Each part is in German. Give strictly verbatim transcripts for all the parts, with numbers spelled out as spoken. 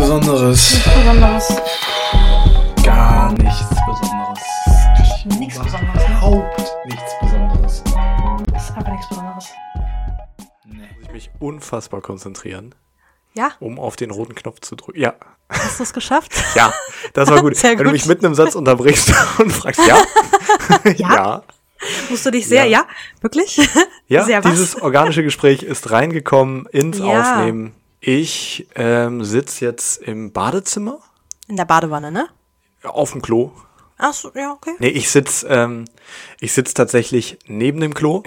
Besonderes. Nichts Besonderes. Gar nichts Besonderes. Nichts Besonderes. Überhaupt nichts Besonderes. Das ist einfach nichts Besonderes. Nee. Muss ich mich unfassbar konzentrieren, Ja? um auf den roten Knopf zu drücken. Ja, Hast du es geschafft? ja, das war gut. Sehr Wenn du gut. mich mitten im Satz unterbrichst und fragst, ja, Ja? ja, Musst du dich sehr, Ja. ja? Wirklich? ja, Sehr was? dieses organische Gespräch ist reingekommen ins Ja. Aufnehmen. Ich ähm, sitze jetzt im Badezimmer In der Badewanne, ne? auf dem Klo. Ach so, ja, okay. Nee, ich sitz, ähm, ich sitz tatsächlich neben dem Klo,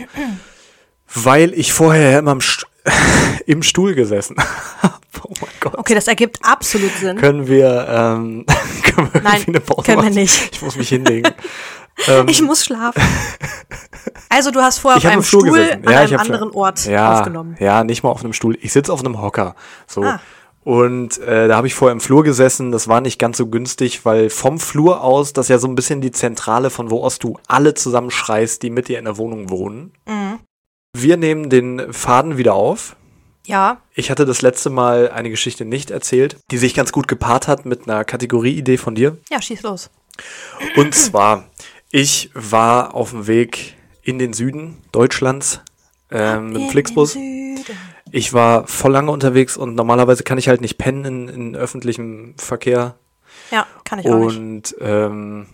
weil ich vorher immer im, St- im Stuhl gesessen habe. Oh mein Gott. Okay, das ergibt absolut Sinn. Können wir, ähm, können wir Nein, irgendwie eine Pause können wir machen? nicht. Ich muss mich hinlegen. ähm, Ich muss schlafen. Also du hast vorher ich auf hab einem im Stuhl Stuhl gesessen. an Ja, ich einem hab schon- anderen Ort ja, aufgenommen. Ja, nicht mal auf einem Stuhl. Ich sitze auf einem Hocker. So. Ah. Und äh, da habe ich vorher im Flur gesessen. Das war nicht ganz so günstig, weil vom Flur aus, das ist ja so ein bisschen die Zentrale, von wo aus du alle zusammenschreist, die mit dir in der Wohnung wohnen. Mhm. Wir nehmen den Faden wieder auf. Ja, Ich hatte das letzte Mal eine Geschichte nicht erzählt, die sich ganz gut gepaart hat mit einer Kategorieidee von dir. ja, schieß los. Und zwar, ich war auf dem Weg in den Süden Deutschlands ähm, mit dem In Flixbus. den Süden. Ich war voll lange unterwegs und normalerweise kann ich halt nicht pennen in, in öffentlichem Verkehr. Ja, kann ich auch nicht. Und ähm,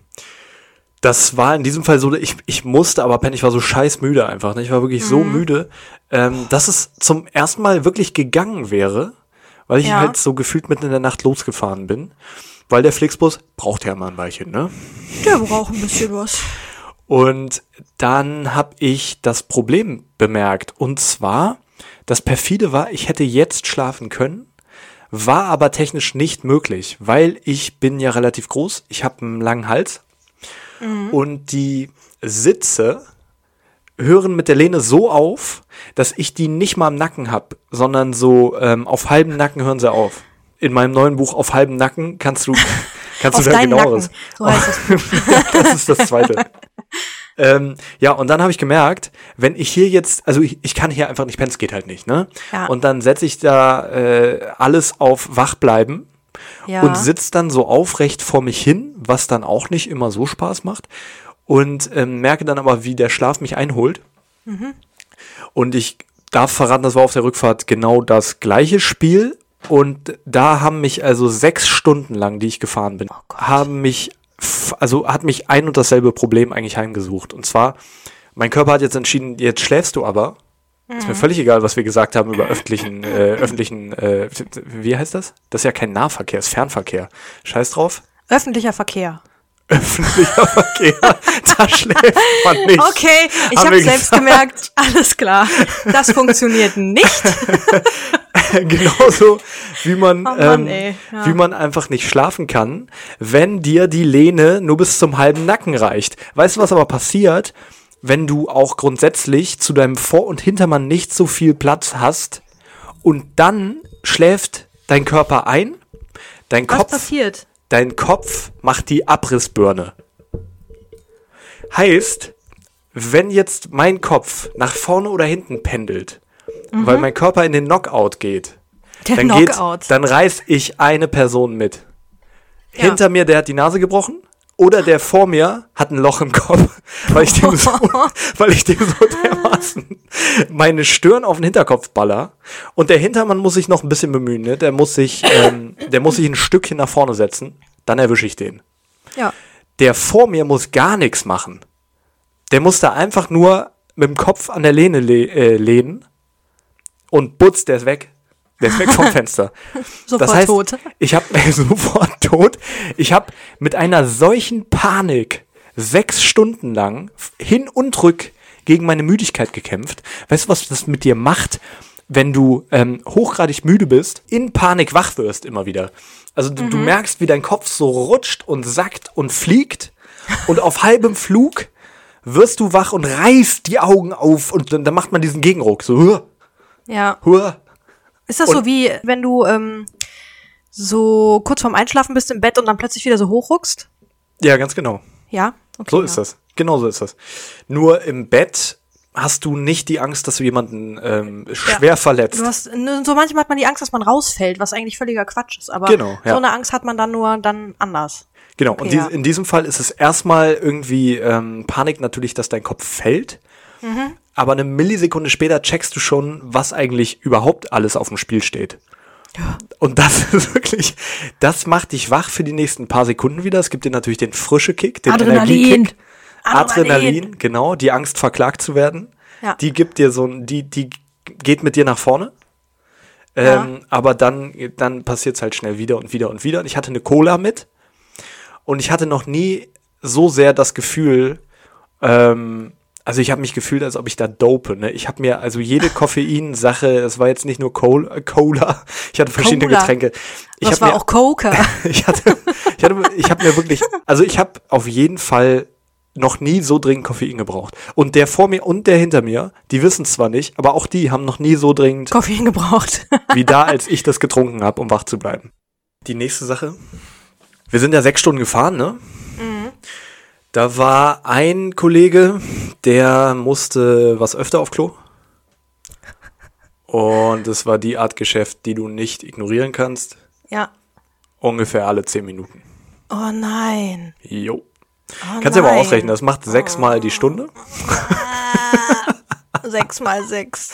das war in diesem Fall so, ich, ich musste aber pennen, ich war so scheiß müde einfach. Ne? Ich war wirklich so müde, ähm, dass es zum ersten Mal wirklich gegangen wäre, weil ich Ja. halt so gefühlt mitten in der Nacht losgefahren bin. Weil der Flixbus braucht ja immer ein Weilchen, ne? Der braucht ein bisschen was. Und dann habe ich das Problem bemerkt. Und zwar, das perfide war, ich hätte jetzt schlafen können, war aber technisch nicht möglich, weil ich bin ja relativ groß, ich habe einen langen Hals und die Sitze hören mit der Lehne so auf, dass ich die nicht mal im Nacken habe, sondern so ähm, auf halbem Nacken hören sie auf. In meinem neuen Buch Auf halbem Nacken kannst du kannst Auf du da deinen genaueres. Nacken. So heißt das. Das ist das Zweite. ähm, ja, und dann habe ich gemerkt, wenn ich hier jetzt, also ich, ich kann hier einfach nicht pennen, es geht halt nicht, ne? Ja. Und dann setze ich da äh, alles auf wach bleiben Ja. und sitze dann so aufrecht vor mich hin, was dann auch nicht immer so Spaß macht. Und ähm, merke dann aber, wie der Schlaf mich einholt. Mhm. Und ich darf verraten, das war auf der Rückfahrt genau das gleiche Spiel. Und da haben mich also sechs Stunden lang, die ich gefahren bin, Oh Gott. haben mich, f- also hat mich ein und dasselbe Problem eigentlich heimgesucht. Und zwar, mein Körper hat jetzt entschieden, jetzt schläfst du aber. Ist Mhm. mir völlig egal, was wir gesagt haben über öffentlichen, äh, öffentlichen, äh, wie heißt das? Das ist ja kein Nahverkehr, ist Fernverkehr. Scheiß drauf. Öffentlicher Verkehr. Öffentlicher Verkehr, da schläft man nicht. Okay, ich Haben habe wir selbst gesagt. gemerkt, alles klar. Das funktioniert nicht. Genauso wie man, Oh Mann, ähm, ey, ja. wie man einfach nicht schlafen kann, wenn dir die Lehne nur bis zum halben Nacken reicht. Weißt du, was aber passiert, wenn du auch grundsätzlich zu deinem Vor- und Hintermann nicht so viel Platz hast und dann schläft dein Körper ein, dein Was Kopf, passiert? dein Kopf macht die Abrissbirne. Heißt, wenn jetzt mein Kopf nach vorne oder hinten pendelt, weil mein Körper in den Knockout geht, Der dann Knockout. geht, dann reiß ich eine Person mit. Ja. Hinter mir, der hat die Nase gebrochen, oder der vor mir hat ein Loch im Kopf, weil ich dem so, weil ich dem so dermaßen meine Stirn auf den Hinterkopf baller. Und der Hintermann muss sich noch ein bisschen bemühen, ne? Der muss sich, ähm, der muss sich ein Stückchen nach vorne setzen, dann erwische ich den. Ja. Der vor mir muss gar nichts machen. Der muss da einfach nur mit dem Kopf an der Lehne le- äh, lehnen und butz, der ist weg. Der ist weg vom Fenster. Sofort das heißt, tot. ich habe sofort tot. Ich habe mit einer solchen Panik sechs Stunden lang hin und rück gegen meine Müdigkeit gekämpft. Weißt du, was das mit dir macht, wenn du ähm, hochgradig müde bist, in Panik wach wirst immer wieder? Also du, du merkst, wie dein Kopf so rutscht und sackt und fliegt und auf halbem Flug wirst du wach und reißt die Augen auf und dann, dann macht man diesen Gegenruck. So, huah, Ja. huah. Ist das Und- so wie, wenn du ähm, so kurz vorm Einschlafen bist im Bett und dann plötzlich wieder so hochruckst? Ja, ganz genau. Ja? Okay, So ja. ist das. Genau so ist das. Nur im Bett hast du nicht die Angst, dass du jemanden ähm, schwer ja. verletzt. Du hast, so manchmal hat man die Angst, dass man rausfällt, was eigentlich völliger Quatsch ist. Aber genau, ja. so eine Angst hat man dann nur dann anders. Genau, okay, und dies, ja. in diesem Fall ist es erstmal irgendwie ähm, Panik natürlich, dass dein Kopf fällt. Mhm. Aber eine Millisekunde später checkst du schon, was eigentlich überhaupt alles auf dem Spiel steht. Ja. Und das ist wirklich, das macht dich wach für die nächsten paar Sekunden wieder. Es gibt dir natürlich den frische Kick, den Adrenalin. Energiekick. Adrenalin. Adrenalin, genau, die Angst verklagt zu werden. Ja. Die gibt dir so ein, die, die geht mit dir nach vorne. Ähm, ja. Aber dann, dann passiert es halt schnell wieder und wieder und wieder. Und ich hatte eine Cola mit. Und ich hatte noch nie so sehr das Gefühl, ähm, also ich habe mich gefühlt, als ob ich da dope, ne? Ich habe mir, also jede Koffein-Sache, es war jetzt nicht nur Cola, Cola. Ich hatte verschiedene Cola. Getränke. Ich das war mir, auch Coca. ich hatte, ich hatte, ich habe mir wirklich, also ich habe auf jeden Fall noch nie so dringend Koffein gebraucht. Und der vor mir und der hinter mir, die wissen es zwar nicht, aber auch die haben noch nie so dringend Koffein gebraucht. wie da, als ich das getrunken habe, um wach zu bleiben. Die nächste Sache. Wir sind ja sechs Stunden gefahren, ne? Mhm. Da war ein Kollege, der musste was öfter auf Klo. Und es war die Art Geschäft, die du nicht ignorieren kannst. Ja. Ungefähr alle zehn Minuten. Oh nein. Jo. Oh Kannst du aber ausrechnen, das macht sechsmal oh. die Stunde. Sechs mal sechs.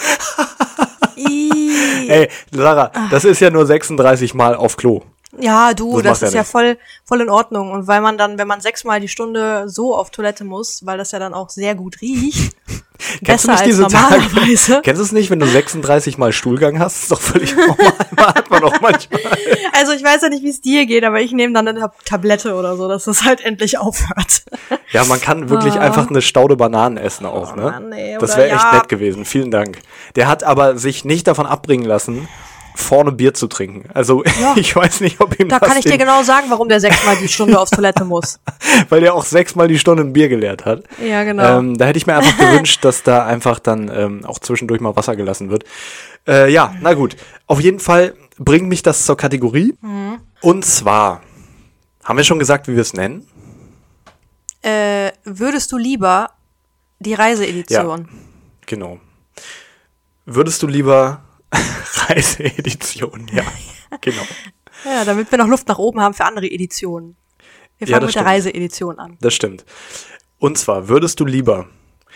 Ey, Sarah, das ist ja nur sechsunddreißig Mal auf Klo. Ja, du, das, das ist ja, ja voll, voll in Ordnung. Und weil man dann, wenn man sechsmal die Stunde so auf Toilette muss, weil das ja dann auch sehr gut riecht, kennst besser du nicht als diese normalerweise. Tage? Kennst du es nicht, wenn du sechsunddreißig Mal Stuhlgang hast? Das ist doch völlig normal. Hat man auch manchmal. Also ich weiß ja nicht, wie es dir geht, aber ich nehme dann eine Tablette oder so, dass das halt endlich aufhört. Ja, man kann wirklich ah. einfach eine Staude Bananen essen auch, oh, ne? Mann, ey, das wäre ja. echt nett gewesen. Vielen Dank. Der hat aber sich nicht davon abbringen lassen, vorne Bier zu trinken. Also ja. ich weiß nicht, ob ihm Da das kann ich dir genau sagen, warum der sechsmal die Stunde aufs Toilette muss. Weil der auch sechsmal die Stunde ein Bier geleert hat. Ja, genau. Ähm, da hätte ich mir einfach gewünscht, dass da einfach dann ähm, auch zwischendurch mal Wasser gelassen wird. Äh, ja, na gut. Auf jeden Fall bringt mich das zur Kategorie. Mhm. Und zwar, haben wir schon gesagt, wie wir es nennen? Äh, würdest du lieber die Reiseedition? Ja, genau. Würdest du lieber Reiseedition, ja, genau. Ja, damit wir noch Luft nach oben haben für andere Editionen. Wir fangen ja, mit stimmt. der Reiseedition an. Das stimmt. Und zwar, würdest du lieber,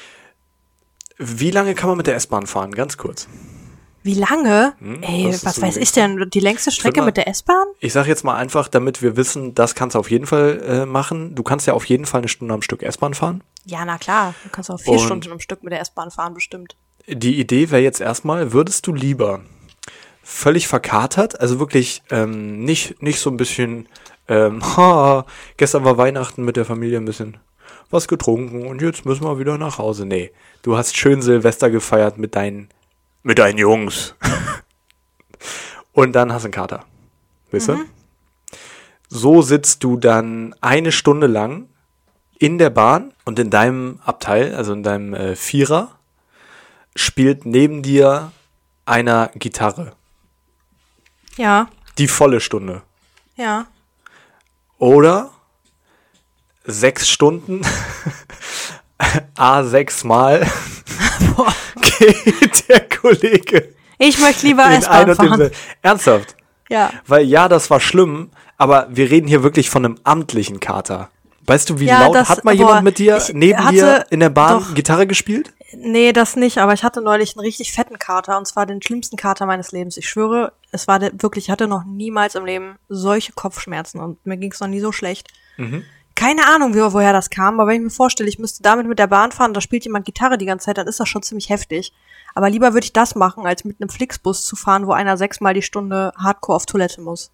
wie lange kann man mit der S-Bahn fahren? Ganz kurz. Wie lange? Hm, Ey, was weiß ich denn? Die längste Strecke mal, mit der S-Bahn? Ich sag jetzt mal einfach, damit wir wissen, das kannst du auf jeden Fall äh, machen. Du kannst ja auf jeden Fall eine Stunde am Stück S-Bahn fahren. Ja, na klar. Du kannst auch vier Und Stunden am Stück mit der S-Bahn fahren, bestimmt. Die Idee wäre jetzt erstmal, würdest du lieber völlig verkatert, also wirklich ähm, nicht, nicht so ein bisschen, ähm, ha, gestern war Weihnachten mit der Familie ein bisschen was getrunken und jetzt müssen wir wieder nach Hause. Nee, du hast schön Silvester gefeiert mit deinen, mit deinen Jungs. Und dann hast du einen Kater. Weißt du? Mhm. So sitzt du dann eine Stunde lang in der Bahn und in deinem Abteil, also in deinem äh, Vierer, spielt neben dir einer Gitarre. Ja. Die volle Stunde. Ja. Oder sechs Stunden, a sechs Mal Boah. geht der Kollege. Ich möchte lieber in S-Bahn ein und fahren. demselben- Ernsthaft? Ja. Weil ja, das war schlimm, aber wir reden hier wirklich von einem amtlichen Kater. Weißt du, wie Ja, laut das- hat mal boah, jemand mit dir ich neben hatte dir in der Bahn doch- Gitarre gespielt? Nee, das nicht, aber ich hatte neulich einen richtig fetten Kater und zwar den schlimmsten Kater meines Lebens. Ich schwöre, es war der, wirklich, ich hatte noch niemals im Leben solche Kopfschmerzen und mir ging es noch nie so schlecht. Mhm. Keine Ahnung, wie, woher das kam, aber wenn ich mir vorstelle, ich müsste damit mit der Bahn fahren, da spielt jemand Gitarre die ganze Zeit, dann ist das schon ziemlich heftig. Aber lieber würde ich das machen, als mit einem Flixbus zu fahren, wo einer sechsmal die Stunde Hardcore auf Toilette muss.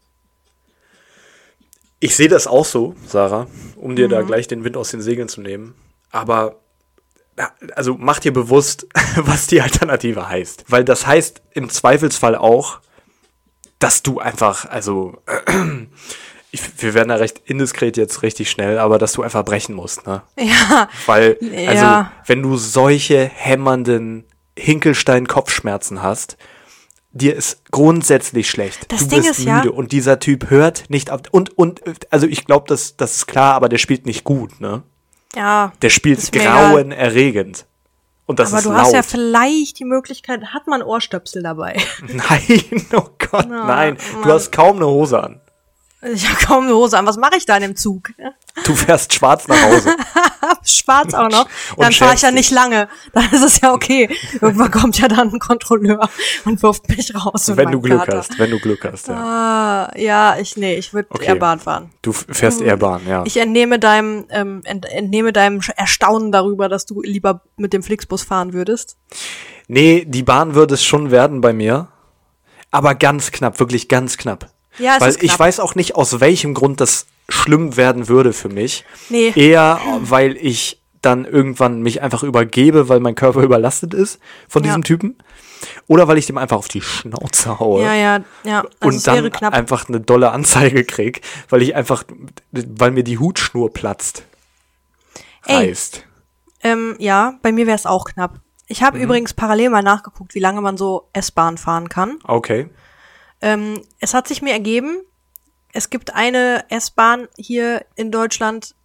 Ich sehe das auch so, Sarah, um dir Mhm. da gleich den Wind aus den Segeln zu nehmen. Aber, ja, also mach dir bewusst, was die Alternative heißt. Weil das heißt im Zweifelsfall auch, dass du einfach, also, ich, wir werden da recht indiskret jetzt richtig schnell, aber dass du einfach brechen musst, ne? Ja. Weil, also, Ja. wenn du solche hämmernden Hinkelstein-Kopfschmerzen hast, dir ist grundsätzlich schlecht. Das du Ding bist ist müde ja- und dieser Typ hört nicht auf. Und, und, also ich glaube, das, das ist klar, aber der spielt nicht gut, ne? Ja. Der spielt Ist mir egal. grauenerregend. Und das Aber ist du laut. hast ja vielleicht die Möglichkeit, hat man Ohrstöpsel dabei? Nein, oh Gott, Na, nein. Du Mann. hast kaum eine Hose an. Ich habe kaum eine Hose an. Was mache ich da in dem Zug? Du fährst schwarz nach Hause. Schwarz auch noch. Und Dann fahre ich ja schämst nicht lange. Dann ist es ja okay. Irgendwann kommt ja dann ein Kontrolleur und wirft mich raus. mit Wenn du meinem Glück Kater. hast, wenn du Glück hast, ja. Ah, ja, ich, nee, ich würde Okay. eher Bahn fahren. Du f- fährst eher Bahn, ja. Ich entnehme deinem, ähm, ent, entnehme deinem Erstaunen darüber, dass du lieber mit dem Flixbus fahren würdest. Nee, die Bahn würde es schon werden bei mir. Aber ganz knapp, wirklich ganz knapp. Ja, es Weil ist ich knapp. weiß auch nicht, aus welchem Grund das schlimm werden würde für mich. Nee. Eher, weil ich dann irgendwann mich einfach übergebe, weil mein Körper überlastet ist von diesem Ja. Typen. Oder weil ich dem einfach auf die Schnauze haue. Ja, ja, ja. Also und es wäre dann knapp. einfach eine dolle Anzeige krieg, weil ich einfach, weil mir die Hutschnur platzt. Ey. Heißt. Ähm, ja, bei mir wäre es auch knapp. Ich habe Mhm. übrigens parallel mal nachgeguckt, wie lange man so S-Bahn fahren kann. Okay. Ähm, es hat sich mir ergeben, es gibt eine S-Bahn hier in Deutschland,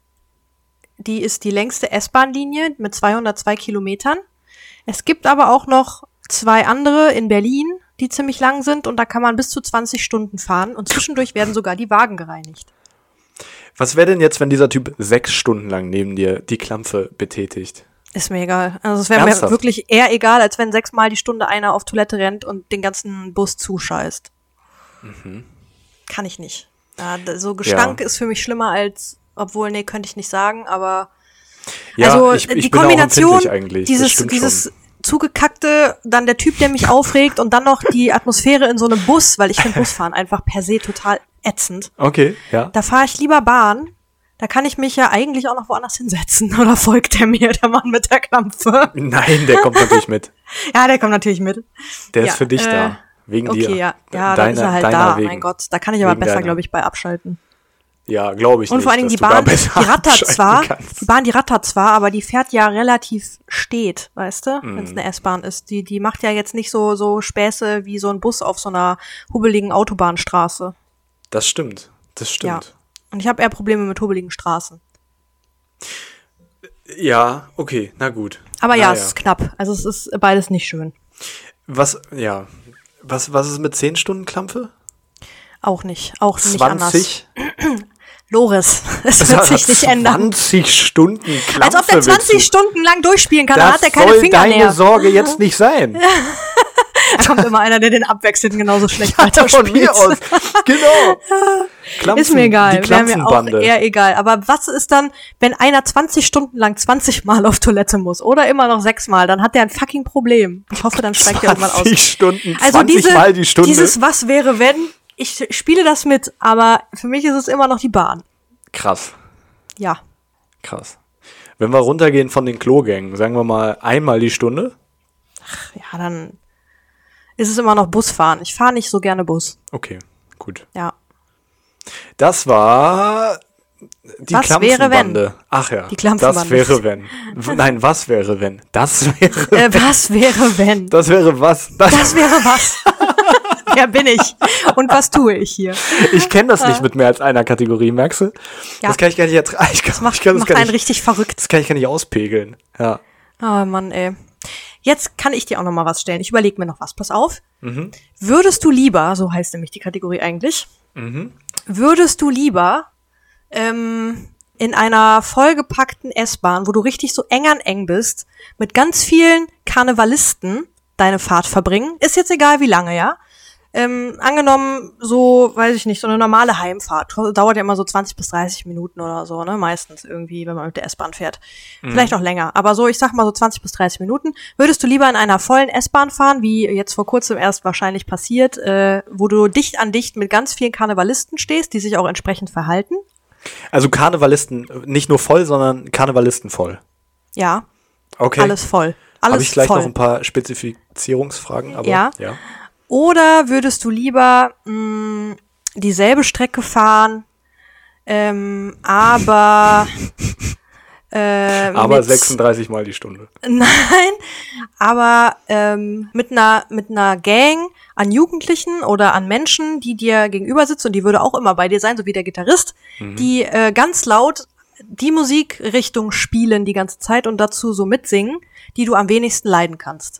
die ist die längste S-Bahn-Linie mit zweihundertzwei Kilometern. Es gibt aber auch noch zwei andere in Berlin, die ziemlich lang sind und da kann man bis zu zwanzig Stunden fahren und zwischendurch werden sogar die Wagen gereinigt. Was wäre denn jetzt, wenn dieser Typ sechs Stunden lang neben dir die Klampfe betätigt? Ist mir egal. Also es wäre mir Ernsthaft? wirklich eher egal, als wenn sechsmal die Stunde einer auf Toilette rennt und den ganzen Bus zuscheißt. Mhm. Kann ich nicht. Ja, d- so Gestank Ja. ist für mich schlimmer als, obwohl, nee, könnte ich nicht sagen, aber Ja, also ich, ich die bin Kombination, auch empfindlich eigentlich. Das dieses, stimmt dieses schon. zugekackte, dann der Typ, der mich aufregt und dann noch die Atmosphäre in so einem Bus, weil ich finde Busfahren einfach per se total ätzend. Okay, ja. Da fahre ich lieber Bahn. Da kann ich mich ja eigentlich auch noch woanders hinsetzen. Oder folgt der mir, der Mann mit der Klampfe? Nein, der kommt natürlich mit. Ja, der kommt natürlich mit. Der Ja, ist für dich äh, da. Wegen Okay, dir. ja, ja, dann Deiner- ist er halt deiner da. wegen. Mein Gott, da kann ich aber Wegen besser, deiner. glaube ich, bei abschalten. Ja, glaube ich Und nicht. vor allen Dingen dass die du da Bahn, besser die rattert abschalten zwar, kannst. die Bahn, die rattert zwar, aber die fährt ja relativ stet, weißt du, Mhm. wenn es eine S-Bahn ist. Die, die macht ja jetzt nicht so, so Späße wie so ein Bus auf so einer hubbeligen Autobahnstraße. Das stimmt. Das stimmt. Und ich habe eher Probleme mit hubbeligen Straßen. Ja, okay, na gut. Aber ja, Na es ist knapp. Also es ist beides nicht schön. Was, ja. Was, was ist mit zehn Stunden Klampfe? Auch nicht. Auch nicht anders. zwanzig? Loris, es wird sich nicht ändern. zwanzig Stunden Klampfe. Als ob der willst zwanzig du- Stunden lang durchspielen kann, dann Das hat er keine soll Finger deine mehr. Sorge jetzt nicht sein. Da kommt immer einer, der den abwechselt und genauso schlecht Von weiterspielt. mir aus. Genau. Klampfen, Ist mir egal, Die wäre mir auch Klampfenbande. eher egal. Aber was ist dann, wenn einer zwanzig Stunden lang zwanzig Mal auf Toilette muss oder immer noch sechs Mal, dann hat der ein fucking Problem. Ich hoffe, dann steigt er irgendwann aus. zwanzig Stunden, Also zwanzig diese, Mal die Stunde. dieses Was wäre wenn, ich spiele das mit, aber für mich ist es immer noch die Bahn. Krass, Ja. krass. Wenn wir runtergehen von den Klogängen, sagen wir mal einmal die Stunde. Ja, dann ist es immer noch Busfahren. Ich fahre nicht so gerne Bus. Okay, gut. Ja. Das war die Was wäre, Klampfenbande. Ach ja, Die Klampfenbande. das wäre wenn. W- Nein, was wäre wenn? Das wäre, Äh, was wäre wenn? das wäre was? Das, Das wäre was. Wer bin ich? Und was tue ich hier? ich kenne das nicht mit mehr als einer Kategorie, merkst du? Ja. Das kann ich gar nicht ertragen. Ich kann, Das macht, ich kann, das macht kann einen ich, richtig verrückt. das kann ich gar nicht auspegeln. Ja. Oh Mann, ey. Jetzt kann ich dir auch noch mal was stellen. Ich überlege mir noch was. Pass auf. Mhm. Würdest du lieber, so heißt nämlich die Kategorie eigentlich, Mhm. würdest du lieber ähm, in einer vollgepackten S-Bahn, wo du richtig so eng an eng bist, mit ganz vielen Karnevalisten deine Fahrt verbringen? Ist jetzt egal, wie lange, ja? Ähm, angenommen, so, weiß ich nicht, so eine normale Heimfahrt dauert ja immer so zwanzig bis dreißig Minuten oder so, ne? Meistens irgendwie, wenn man mit der S-Bahn fährt. Vielleicht auch länger. Aber so, ich sag mal so zwanzig bis dreißig Minuten. Würdest du lieber in einer vollen S-Bahn fahren, wie jetzt vor kurzem erst wahrscheinlich passiert, äh, wo du dicht an dicht mit ganz vielen Karnevalisten stehst, die sich auch entsprechend verhalten? Also Karnevalisten, nicht nur voll, sondern Karnevalisten voll. Ja, Okay. alles voll. Alles Habe ich gleich voll. noch ein paar Spezifizierungsfragen, aber Ja. ja. Oder würdest du lieber mh, dieselbe Strecke fahren, ähm, aber äh, Aber mit, sechsunddreißig Mal die Stunde. Nein, aber ähm, mit einer mit einer Gang an Jugendlichen oder an Menschen, die dir gegenüber sitzen und die würde auch immer bei dir sein, so wie der Gitarrist, die äh, ganz laut die Musikrichtung spielen die ganze Zeit und dazu so mitsingen, die du am wenigsten leiden kannst.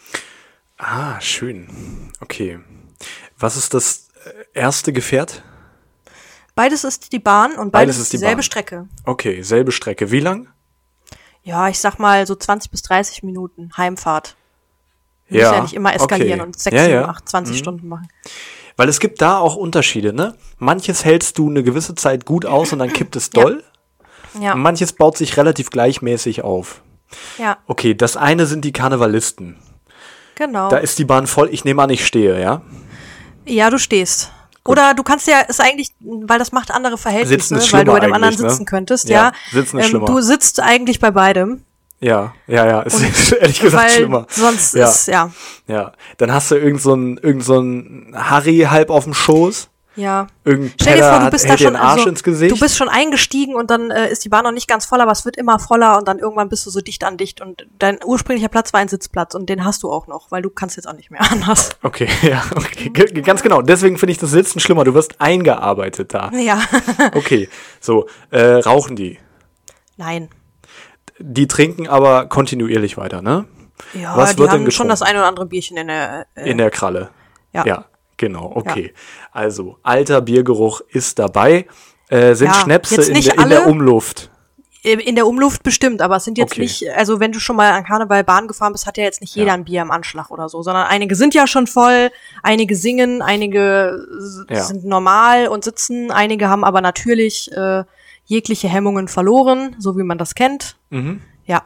Ah, schön. Okay. Was ist das erste Gefährt? Beides ist die Bahn und beides, Beides ist ist die dieselbe Bahn. Strecke. Okay, selbe Strecke. Wie lang? Ja, ich sag mal so zwanzig bis dreißig Minuten Heimfahrt. Du Ja, musst ja nicht immer eskalieren okay. und sechs, Ja, sieben, ja. acht, zwanzig Mhm. Stunden machen. Weil es gibt da auch Unterschiede, ne? Manches hältst du eine gewisse Zeit gut aus und dann kippt es doll. Ja, Und manches baut sich relativ gleichmäßig auf. ja, Okay, das eine sind die Karnevalisten. genau. Da ist die Bahn voll. Ich nehme an, ich stehe, ja? Ja, du stehst. Oder du kannst ja, ist eigentlich, weil das macht andere Verhältnisse, Sitzen ist weil du bei schlimmer dem anderen eigentlich, ne? sitzen könntest, Ja, ja. sitzen ist schlimmer. Du sitzt eigentlich bei beidem, Ja, ja, ja. Ist ehrlich gesagt weil schlimmer. sonst Ja. ist, ja, Ja. Dann hast du irgend so ein, irgend so ein Harry halb auf dem Schoß. ja. Irgendein Stell dir Penner vor, du hat, bist da hält dir schon, den Arsch also, ins Gesicht. du bist schon eingestiegen und dann äh, ist die Bahn noch nicht ganz voll, aber es wird immer voller und dann irgendwann bist du so dicht an dicht und dein ursprünglicher Platz war ein Sitzplatz und den hast du auch noch, weil du kannst jetzt auch nicht mehr anders. Okay, ja, okay. G ganz genau. Deswegen finde ich das Sitzen schlimmer. Du wirst eingearbeitet da. Ja. Okay, so, äh, rauchen die. Nein. Die trinken aber kontinuierlich weiter, ne? Ja, Was die wird denn haben schon getrunken? das ein oder andere Bierchen in der, äh, In der Kralle. ja. Ja, genau, okay. Also, alter Biergeruch ist dabei. Äh, sind Ja, Schnäpse jetzt in nicht der, in der alle. Umluft? In der Umluft bestimmt, aber es sind jetzt Okay. nicht, also wenn du schon mal an Karneval Bahn gefahren bist, hat ja jetzt nicht jeder Ja. ein Bier im Anschlag oder so, sondern einige sind ja schon voll, einige singen, einige s- Ja. sind normal und sitzen, einige haben aber natürlich äh, jegliche Hemmungen verloren, so wie man das kennt. Mhm. Ja,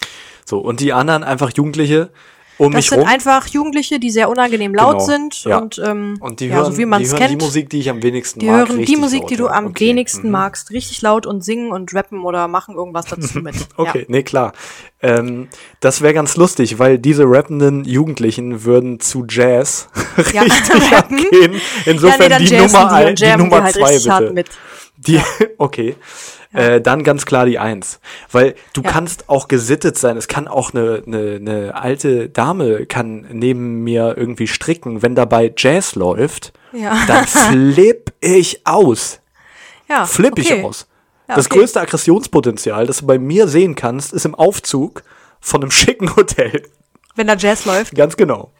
So, und die anderen einfach Jugendliche um das mich sind rum. einfach Jugendliche, die sehr unangenehm laut Genau, sind ja. und, ähm, Und die ja, hören, so wie man die es hören kennt. die Musik, die ich am wenigsten Die mag. hören die richtig Musik, laut, die du ja. am Okay. wenigsten Mhm. magst, richtig laut und singen und rappen oder machen irgendwas dazu mit. Okay, nee, klar. Ähm, das wäre ganz lustig, weil diese rappenden Jugendlichen würden zu Jazz Ja. richtig Ja, rappen. abgehen. Insofern ja, nee, dann die jazzen Nummer, die ein, und die jammen Nummer die halt zwei richtig hart bitte. mit. Die, okay. Äh, dann ganz klar die Eins. Weil du Ja. kannst auch gesittet sein. Es kann auch eine, eine, eine alte Dame kann neben mir irgendwie stricken. Wenn dabei Jazz läuft, Ja. dann flipp ich aus. Ja, Flipp ich okay. aus. Ja, das okay. größte Aggressionspotenzial, das du bei mir sehen kannst, ist im Aufzug von einem schicken Hotel. Wenn da Jazz läuft. Ganz genau.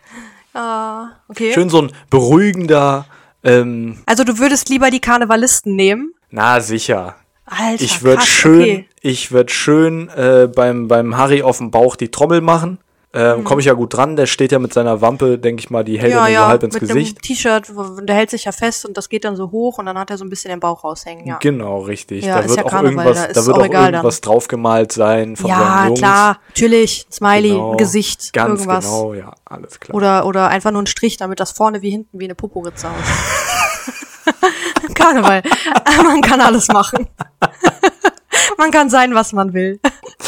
Ah, okay. Schön so ein beruhigender, ähm, Also du würdest lieber die Karnevalisten nehmen? na sicher. Alter, Ich würde krass, schön, okay. ich würde schön äh, beim, beim Harry auf dem Bauch die Trommel machen. Ähm, Komme ich ja gut dran, der steht ja mit seiner Wampe, denke ich mal, die hält Ja, er mir ja, so halb ins mit Gesicht. einem T-Shirt, wo- der hält sich ja fest und das geht dann so hoch und dann hat er so ein bisschen den Bauch raushängen, ja. Genau, richtig. Ja, da ist wird ja auch Karneval, irgendwas, da da ist wird auch auch egal irgendwas draufgemalt sein von seinen Ja, Jungs. klar, natürlich, Smiley, Genau, ein Gesicht, Ganz irgendwas. genau, ja, alles klar. Oder, oder einfach nur ein Strich, damit das vorne wie hinten wie eine Poporitze aussieht. Karneval. Man kann alles machen. Man kann sein, was man will.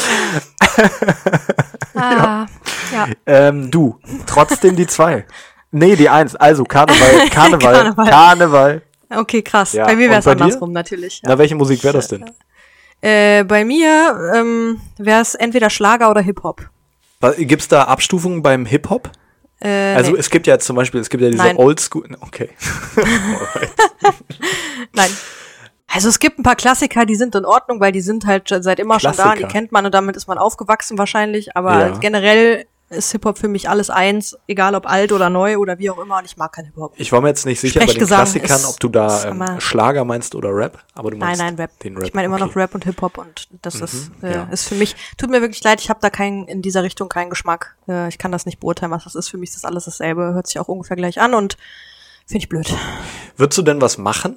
ah, ja. Ähm, du, trotzdem die zwei. Nee, die eins. Also Karneval, Karneval, Karneval. Karneval. Okay, krass. Ja, Bei mir wäre es und bei dir? andersrum, natürlich. Ja. Na, welche Musik wäre das denn? Äh, bei mir ähm, wäre es entweder Schlager oder Hip-Hop. Wa- Gibt's da Abstufungen beim Hip-Hop? Äh, Also nee. es gibt ja zum Beispiel, es gibt ja diese Nein. Oldschool. Okay. Alright. Nein. Also es gibt ein paar Klassiker, die sind in Ordnung, weil die sind halt schon seit immer schon da und die Klassiker. kennt man und damit ist man aufgewachsen wahrscheinlich. Aber Ja. generell ist Hip-Hop für mich alles eins, egal ob alt oder neu oder wie auch immer. Und ich mag kein Hip-Hop. Ich war mir jetzt nicht sicher bei den Sprechgesang Klassikern, ist- ob du da ist ähm, immer- Schlager meinst oder Rap. Aber du Nein, meinst nein, Rap. den Rap. Ich meine immer noch okay. Rap und Hip-Hop und das ist, äh, ja. ist für mich, tut mir wirklich leid, ich habe da keinen, in dieser Richtung keinen Geschmack. Äh, ich kann das nicht beurteilen, was das ist. Für mich ist das alles dasselbe, hört sich auch ungefähr gleich an und finde ich blöd. Würdest du denn was machen?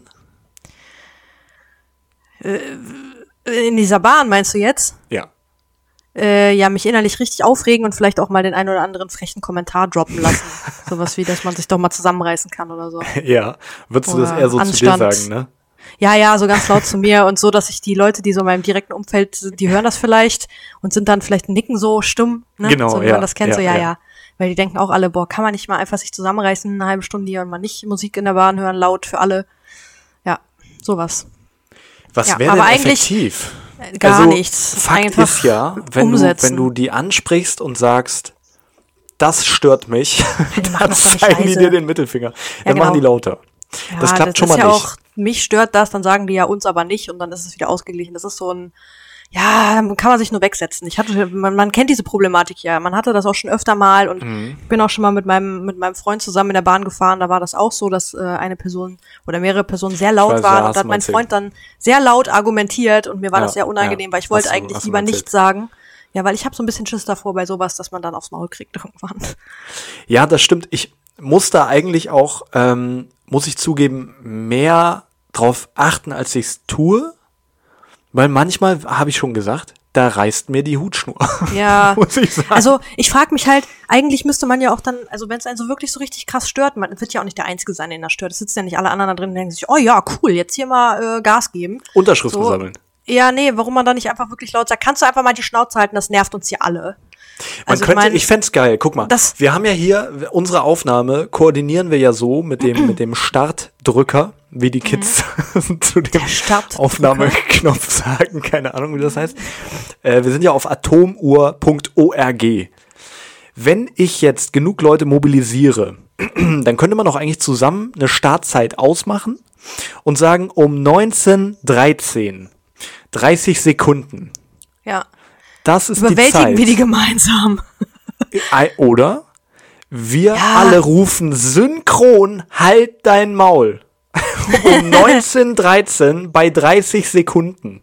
In dieser Bahn meinst du jetzt? Ja. Äh, ja, mich innerlich richtig aufregen und vielleicht auch mal den einen oder anderen frechen Kommentar droppen lassen. Sowas wie, dass man sich doch mal zusammenreißen kann oder so. Ja. Würdest du das Oder eher so Anstand. zu dir sagen, ne? Ja, ja, so ganz laut zu mir und so, dass ich die Leute, die so in meinem direkten Umfeld sind, die hören das vielleicht und sind dann vielleicht nicken so stumm, ne? Genau, so, wie ja, man das kennt, ja, so, ja, ja. ja. Weil die denken auch alle, boah, kann man nicht mal einfach sich zusammenreißen, eine halbe Stunde hier und mal nicht Musik in der Bahn hören, laut für alle. Ja, sowas. Was Ja, wäre denn aber eigentlich effektiv? Gar also, nichts. Fakt Einfach ist ja, wenn du, umsetzen. wenn du die ansprichst und sagst, das stört mich, die machen dann das doch nicht zeigen die leise. dir den Mittelfinger. Dann genau. machen die lauter. Ja, das klappt das schon ist mal ja nicht. auch mich stört das, dann sagen die ja uns aber nicht und dann ist es wieder ausgeglichen. Das ist so ein, ja, dann kann man sich nur wegsetzen. Ich hatte, man, man kennt diese Problematik ja. Man hatte das auch schon öfter mal und Mhm. ich bin auch schon mal mit meinem mit meinem Freund zusammen in der Bahn gefahren. Da war das auch so, dass äh, eine Person oder mehrere Personen sehr laut weiß, waren ja, und da hat hast mein du Freund dann sehr laut argumentiert und mir war Ja, das sehr unangenehm, ja. weil ich wollte Hast du- eigentlich hast du lieber mal erzählt. nichts sagen. Ja, weil ich habe so ein bisschen Schiss davor bei sowas, dass man dann aufs Maul kriegt irgendwann. Ja, das stimmt. Ich muss da eigentlich auch, ähm, muss ich zugeben, mehr drauf achten, als ich es tue. Weil manchmal, habe ich schon gesagt, da reißt mir die Hutschnur. Ja, muss ich sagen. also ich frage mich halt, eigentlich müsste man ja auch dann, also wenn es einen so wirklich so richtig krass stört, man wird ja auch nicht der Einzige sein, den das stört. Es sitzen ja nicht alle anderen da drin und denken sich, oh ja, cool, jetzt hier mal äh, Gas geben. Unterschriften So. sammeln. Ja, nee, warum man da nicht einfach wirklich laut sagt, kannst du einfach mal die Schnauze halten, das nervt uns hier alle. Man Also ich könnte, ich, mein, fänd's geil. Guck mal, das- wir haben ja hier, unsere Aufnahme koordinieren wir ja so mit dem, mit dem Startdrücker, wie die Kids zu dem Startdrücker? Aufnahmeknopf sagen. Keine Ahnung, wie das heißt. Äh, wir sind ja auf atomuhr punkt org. Wenn ich jetzt genug Leute mobilisiere, dann könnte man doch eigentlich zusammen eine Startzeit ausmachen und sagen, um neunzehn Uhr dreizehn, dreißig Sekunden. ja, Das ist die überwältigen Zeit. wir die gemeinsam. Ei- Oder wir Ja. alle rufen synchron, halt dein Maul. Um neunzehn Uhr dreizehn bei dreißig Sekunden.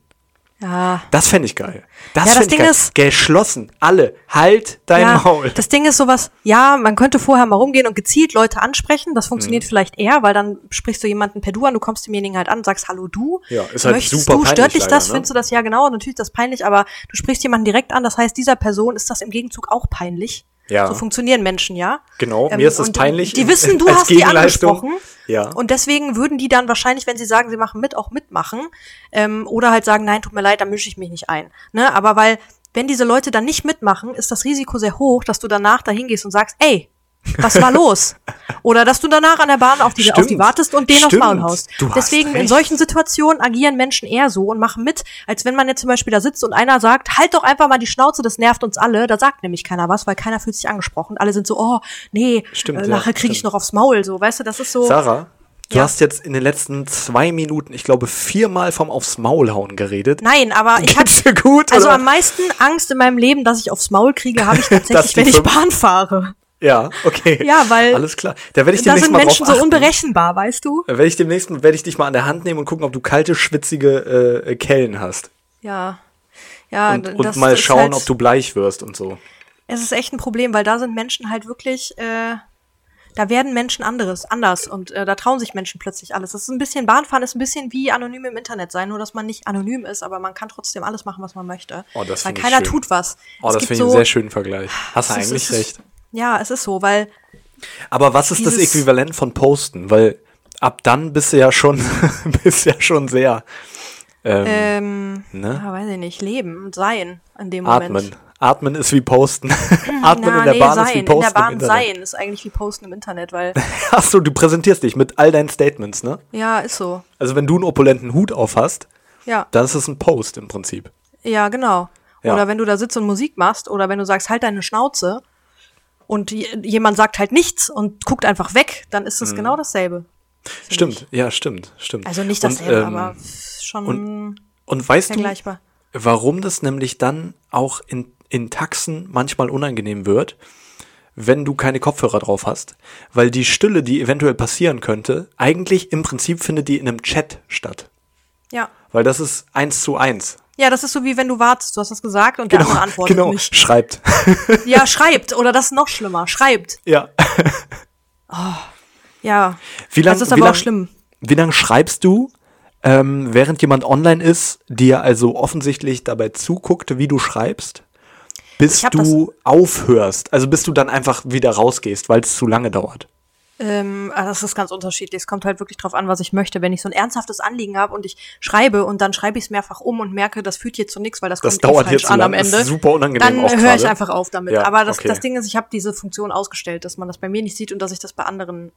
Ja. Das fände ich geil. Das, Ja, das fänd ich Ding geil. ist- Geschlossen. Alle, halt dein ja, Maul. Das Ding ist sowas, ja, man könnte vorher mal rumgehen und gezielt Leute ansprechen. Das Mhm. funktioniert vielleicht eher, weil dann sprichst du jemanden per Du an, du kommst demjenigen halt an und sagst, hallo du. Ja, ist halt Möchtest super du, peinlich stört dich leider, das? ne? Findest du das? Ja, genau, natürlich ist das peinlich, aber du sprichst jemanden direkt an, das heißt, dieser Person ist das im Gegenzug auch peinlich. Ja. So funktionieren Menschen, ja. Genau, Ähm, mir ist das und peinlich. Die wissen, du als hast die Gegenleistung. angesprochen. Ja. Und deswegen würden die dann wahrscheinlich, wenn sie sagen, sie machen mit, auch mitmachen. Ähm, oder halt sagen, nein, tut mir leid, da mische ich mich nicht ein. Ne? Aber weil, wenn diese Leute dann nicht mitmachen, ist das Risiko sehr hoch, dass du danach dahin gehst und sagst, ey, was war los? Oder dass du danach an der Bahn auf die, auf die Stimmt. wartest und den aufs Stimmt. Maul haust. Du hast Deswegen in recht. solchen Situationen agieren Menschen eher so und machen mit, als wenn man jetzt zum Beispiel da sitzt und einer sagt, halt doch einfach mal die Schnauze, das nervt uns alle. Da sagt nämlich keiner was, weil keiner fühlt sich angesprochen. Alle sind so, oh, nee, Stimmt, äh, ja, nachher kriege ich stimmt. noch aufs Maul. So, weißt du, das ist so. Sarah, du Ja. hast jetzt in den letzten zwei Minuten, ich glaube, viermal vom aufs Maul hauen geredet. Nein, aber ich hatte Geht's dir gut? also oder? am meisten Angst in meinem Leben, dass ich aufs Maul kriege, habe ich Das tatsächlich, die wenn ich fünf. Bahn fahre. Ja, okay. Ja, weil Alles klar. Da werde ich Da demnächst sind mal Menschen drauf so achten. unberechenbar, weißt du? Da werde ich demnächst werde ich dich mal an der Hand nehmen und gucken, ob du kalte, schwitzige äh, Kellen hast. Ja. Ja, Und, d- und das mal ist schauen, halt, ob du bleich wirst und so. Es ist echt ein Problem, weil da sind Menschen halt wirklich, äh, da werden Menschen anderes, anders und äh, da trauen sich Menschen plötzlich alles. Das ist ein bisschen, Bahnfahren ist ein bisschen wie anonym im Internet sein, nur dass man nicht anonym ist, aber man kann trotzdem alles machen, was man möchte. Oh, das weil find ich keiner schön. tut was. Oh, Es das gibt finde ich so, einen sehr schönen Vergleich. Hast du es ist- eigentlich es ist- recht. Ja, es ist so, weil Aber was ist das dieses- Äquivalent von Posten? Weil ab dann bist du ja schon, bist ja schon sehr ähm, ähm, ne? ja, weiß ich nicht, leben und sein in dem Moment. Atmen. Atmen ist wie Posten. Atmen Na, in der nee, Bahn sein. ist wie In Posten der im Bahn Internet. sein ist eigentlich wie Posten im Internet, weil, Achso, du präsentierst dich mit all deinen Statements, ne? ja, ist so. Also wenn du einen opulenten Hut auf hast, Ja, dann ist es ein Post im Prinzip. ja, genau. Ja. Oder wenn du da sitzt und Musik machst, oder wenn du sagst, halt deine Schnauze und j- jemand sagt halt nichts und guckt einfach weg, dann ist es genau dasselbe. find Stimmt, ich. ja, stimmt, stimmt. Also nicht Und, dasselbe, ähm, aber schon Und weißt du, vergleichbar. warum das nämlich dann auch in, in Taxen manchmal unangenehm wird, wenn du keine Kopfhörer drauf hast? Weil die Stille, die eventuell passieren könnte, eigentlich im Prinzip findet die in einem Chat statt. Ja. Weil das ist eins zu eins. Ja, das ist so wie wenn du wartest, du hast das gesagt und der Genau, andere antwortet genau. nicht. Schreibt. Ja, schreibt. Oder das ist noch schlimmer. Schreibt. Ja. Ja. Wie lang, das ist wie aber lang, auch schlimm. Wie lange schreibst du, ähm, während jemand online ist, dir also offensichtlich dabei zuguckt, wie du schreibst, bis Ich hab du aufhörst? Also bis du dann einfach wieder rausgehst, weil es zu lange dauert. Ähm, ah, das ist ganz unterschiedlich. Es kommt halt wirklich drauf an, was ich möchte. Wenn ich so ein ernsthaftes Anliegen habe und ich schreibe und dann schreibe ich es mehrfach um und merke, das führt hier zu nichts, weil das, Das kommt eh dauert falsch hier zu an am lang. Das Ende, ist super unangenehm dann auch äh, höre ich gerade. einfach auf damit. Ja, Aber das, okay. das Ding ist, ich habe diese Funktion ausgestellt, dass man das bei mir nicht sieht und dass ich das bei anderen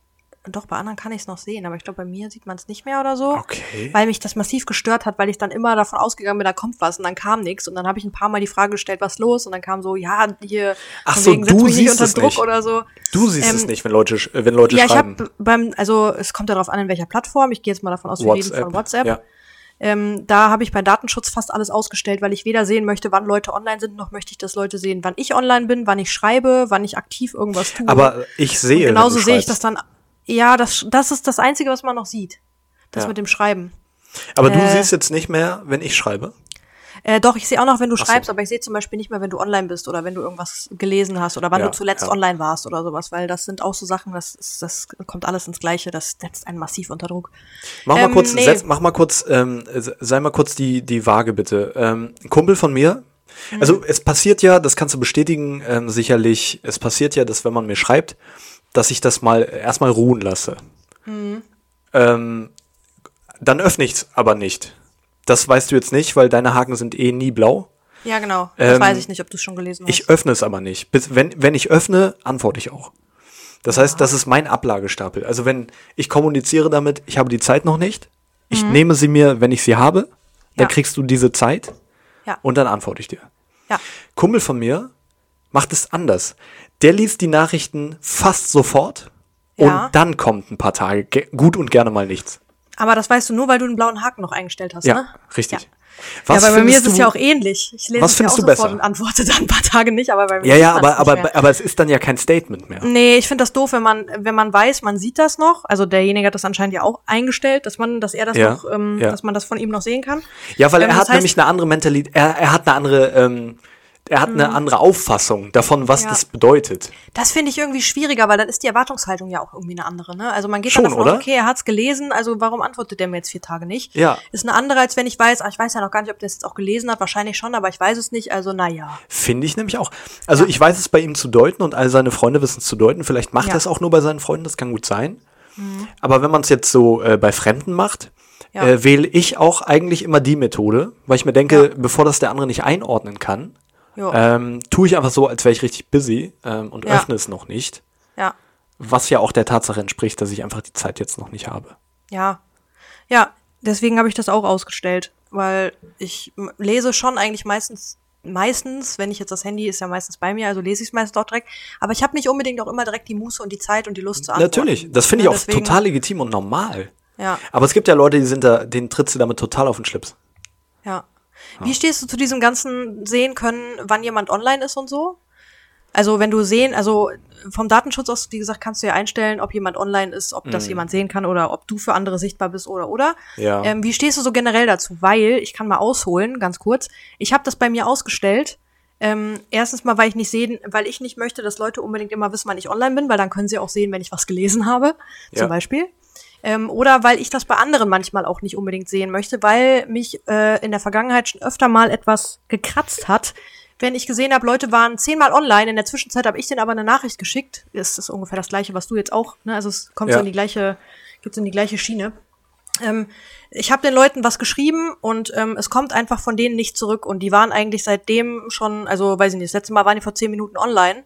Doch, bei anderen kann ich es noch sehen, aber ich glaube, bei mir sieht man es nicht mehr oder so. Okay. Weil mich das massiv gestört hat, weil ich dann immer davon ausgegangen bin, da kommt was und dann kam nichts. Und dann habe ich ein paar Mal die Frage gestellt, was los? Und dann kam so, ja, hier, Ach von so, wegen, du setz mich nicht siehst unter es Druck nicht. oder so. Du siehst Ähm, es nicht, wenn Leute, sch- äh, wenn Leute Ja, ich schreiben. habe beim, also es kommt darauf an, in welcher Plattform. Ich gehe jetzt mal davon aus, wir reden von WhatsApp. Ja. Ähm, da habe ich bei Datenschutz fast alles ausgestellt, weil ich weder sehen möchte, wann Leute online sind, noch möchte ich, dass Leute sehen, wann ich online bin, wann ich schreibe, wann ich aktiv irgendwas tue. Aber ich sehe, Und genauso wenn du sehe ich schreibst. das dann. Ja, das, das ist das Einzige, was man noch sieht. Das Ja. mit dem Schreiben. Aber du äh, siehst jetzt nicht mehr, wenn ich schreibe? Äh, doch, ich sehe auch noch, wenn du Ach so. schreibst, aber ich sehe zum Beispiel nicht mehr, wenn du online bist oder wenn du irgendwas gelesen hast oder wann Ja, du zuletzt ja. online warst oder sowas, weil das sind auch so Sachen, das, ist, das kommt alles ins Gleiche, das setzt einen massiv unter Druck. Mach mal Ähm, kurz, nee. setz, mach mal kurz, ähm, sei mal kurz die, die Waage bitte. Ähm, ein Kumpel von mir, Mhm. also es passiert ja, das kannst du bestätigen, ähm, sicherlich, es passiert ja, dass wenn man mir schreibt, dass ich das mal erstmal ruhen lasse. Mhm. Ähm, dann öffne ich's aber nicht. Das weißt du jetzt nicht, weil deine Haken sind eh nie blau. Ja, genau. Das Ähm, weiß ich nicht, ob du es schon gelesen hast. Ich öffne es aber nicht. Bis, wenn, wenn ich öffne, antworte ich auch. Das heißt, das ist mein Ablagestapel. Also wenn ich kommuniziere damit, ich habe die Zeit noch nicht, ich nehme sie mir, wenn ich sie habe, dann Ja. kriegst du diese Zeit Ja. und dann antworte ich dir. Ja. Kumpel von mir macht es anders. Der liest die Nachrichten fast sofort Ja. und dann kommt ein paar Tage ge- gut und gerne mal nichts. Aber das weißt du nur, weil du einen blauen Haken noch eingestellt hast, Ja, ne? richtig. Ja. Was ja, aber bei mir findest ist es du- ja auch ähnlich. Ich lese was es ja findest auch du sofort besser? und antworte dann ein paar Tage nicht, aber bei mir Ja, sieht ja, man's aber, nicht aber, mehr. aber es ist dann ja kein Statement mehr. Nee, ich finde das doof, wenn man, wenn man weiß, man sieht das noch. Also derjenige hat das anscheinend ja auch eingestellt, dass man, dass er das Ja, noch, ähm, ja. dass man das von ihm noch sehen kann. Ja, weil Ähm, er das hat heißt- nämlich eine andere Mentalität, er, er hat eine andere, ähm, er hat eine andere Auffassung davon, was Ja. das bedeutet. Das finde ich irgendwie schwieriger, weil dann ist die Erwartungshaltung ja auch irgendwie eine andere, ne? Also man geht Schon, dann davon oder? aus, okay, er hat's gelesen, also warum antwortet der mir jetzt vier Tage nicht? Ja. Ist eine andere, als wenn ich weiß, ah, ich weiß ja noch gar nicht, ob der es jetzt auch gelesen hat, wahrscheinlich schon, aber ich weiß es nicht, also naja. Finde ich nämlich auch. Also Ja. ich weiß es bei ihm zu deuten und all seine Freunde wissen es zu deuten. Vielleicht macht Ja. er es auch nur bei seinen Freunden, das kann gut sein. Aber wenn man es jetzt so äh, bei Fremden macht, Ja. äh, wähle ich auch eigentlich immer die Methode, weil ich mir denke, Ja. bevor das der andere nicht einordnen kann, Jo. ähm, tue ich einfach so, als wäre ich richtig busy ähm, und Ja. öffne es noch nicht. Ja. Was ja auch der Tatsache entspricht, dass ich einfach die Zeit jetzt noch nicht habe. Ja. Ja, deswegen habe ich das auch ausgestellt, weil ich m- lese schon eigentlich meistens, meistens, wenn ich jetzt das Handy ist ja meistens bei mir, also lese ich es meistens auch direkt, aber ich habe nicht unbedingt auch immer direkt die Muße und die Zeit und die Lust zu antworten. Natürlich, das finde ich Ja, auch deswegen- total legitim und normal. Ja, Aber es gibt ja Leute, die sind da, denen trittst du damit total auf den Schlips. ja. Wie stehst du zu diesem ganzen sehen können, wann jemand online ist und so? Also wenn du sehen, also vom Datenschutz aus, wie gesagt, kannst du ja einstellen, ob jemand online ist, ob das jemand sehen kann oder ob du für andere sichtbar bist oder oder. Ja. Ähm, wie stehst du so generell dazu? Weil, ich kann mal ausholen, ganz kurz, ich habe das bei mir ausgestellt. Ähm, erstens mal, weil ich nicht sehen, weil ich nicht möchte, dass Leute unbedingt immer wissen, wann ich online bin, weil dann können sie auch sehen, wenn ich was gelesen habe, Ja. zum Beispiel. Ähm, oder weil ich das bei anderen manchmal auch nicht unbedingt sehen möchte, weil mich äh, in der Vergangenheit schon öfter mal etwas gekratzt hat, wenn ich gesehen habe, Leute waren zehnmal online, in der Zwischenzeit habe ich denen aber eine Nachricht geschickt. Das ist ungefähr das Gleiche, was du jetzt auch, ne? Also es kommt Ja. so in die gleiche, geht so in die gleiche Schiene. Ähm, ich habe den Leuten was geschrieben und ähm, es kommt einfach von denen nicht zurück und die waren eigentlich seitdem schon, also weiß ich nicht, das letzte Mal waren die vor zehn Minuten online.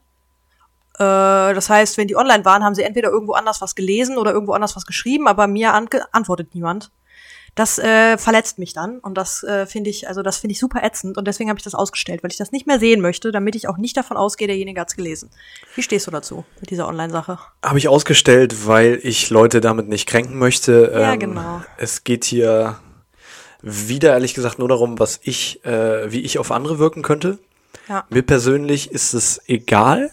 Äh, das heißt, wenn die online waren, haben sie entweder irgendwo anders was gelesen oder irgendwo anders was geschrieben, aber mir ange- antwortet niemand. Das äh, verletzt mich dann und das äh, finde ich, also das finde ich super ätzend und deswegen habe ich das ausgestellt, weil ich das nicht mehr sehen möchte, damit ich auch nicht davon ausgehe, derjenige hat's gelesen. Wie stehst du dazu mit dieser Online-Sache? Habe ich ausgestellt, weil ich Leute damit nicht kränken möchte. Ja, Ähm, genau. Es geht hier wieder, ehrlich gesagt, nur darum, was ich, äh, wie ich auf andere wirken könnte. Ja. Mir persönlich ist es egal,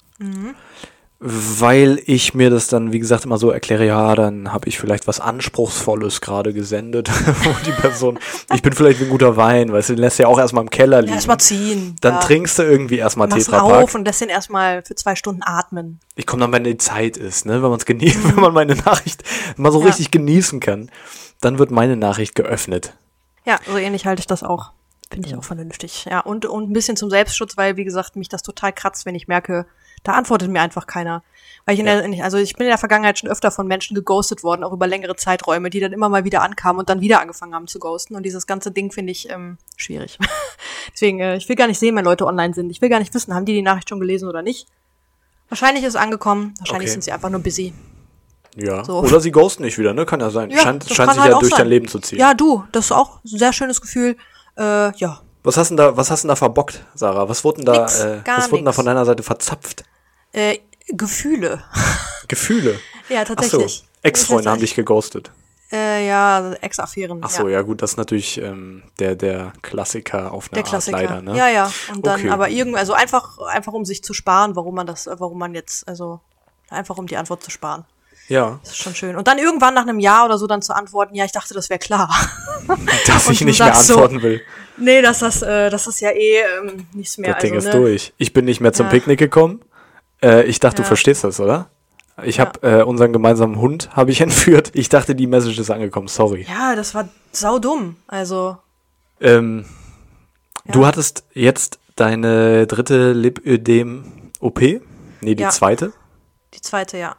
weil ich mir das dann, wie gesagt, immer so erkläre, ja, dann habe ich vielleicht was Anspruchsvolles gerade gesendet, wo die Person, ich bin vielleicht wie ein guter Wein, weißt du, den lässt du ja auch erstmal im Keller liegen. Erstmal ziehen. Dann ja. trinkst du irgendwie erstmal Machst ihn Tetra Pak. auf und lässt den erstmal für zwei Stunden atmen. Ich komme dann, wenn die Zeit ist, ne, wenn man es genießt, wenn man meine Nachricht mal so Ja. richtig genießen kann, dann wird meine Nachricht geöffnet. Ja, so ähnlich halte ich das auch. Finde ich auch vernünftig. Ja, und, und ein bisschen zum Selbstschutz, weil, wie gesagt, mich das total kratzt, wenn ich merke, da antwortet mir einfach keiner. Weil ich in Ja. der, in- also ich bin in der Vergangenheit schon öfter von Menschen geghostet worden, auch über längere Zeiträume, die dann immer mal wieder ankamen und dann wieder angefangen haben zu ghosten. Und dieses ganze Ding finde ich ähm, schwierig. Deswegen, äh, ich will gar nicht sehen, wenn Leute online sind. Ich will gar nicht wissen, haben die die Nachricht schon gelesen oder nicht. Wahrscheinlich ist es angekommen. Wahrscheinlich Okay. sind sie einfach nur busy. Ja. So. Oder sie ghosten nicht wieder, ne? Kann ja sein. Ja, scheint das scheint kann sich halt ja auch durch sein. dein Leben zu ziehen. Ja, du, das ist auch ein sehr schönes Gefühl. Äh, ja. Was hast denn da, was hast denn da verbockt, Sarah? Was wurde denn da, Nix, äh, gar was wurde denn da nix. von deiner Seite verzapft? Äh, Gefühle. Gefühle. Ja, Ach so, tatsächlich. Ex-Freunde haben dich geghostet. Äh, ja, also Ex-Affären. Ach so, ja. ja gut, das ist natürlich ähm, der, der Klassiker auf eine Der Art Klassiker. leider, ne? Ja, ja. Und dann, Okay. aber irgendwie, also einfach, einfach um sich zu sparen, warum man das, warum man jetzt, also einfach um die Antwort zu sparen. Ja, Das ist schon schön. Und dann irgendwann nach einem Jahr oder so dann zu antworten, ja, ich dachte, das wäre klar. dass Und ich du nicht mehr sagst so, antworten will. Nee, das ist, äh, das ist ja eh ähm, nichts mehr. Das Ding also, ist ne? durch. Ich bin nicht mehr zum Ja. Picknick gekommen. Äh, ich dachte, Ja. du verstehst das, oder? Ich Ja. habe äh, unseren gemeinsamen Hund habe ich entführt. Ich dachte, die Message ist angekommen. Sorry. Ja, das war saudumm. Also, Ähm, Ja. Du hattest jetzt deine dritte Lipödem-O P? Nee, die Ja. zweite. die zweite, ja.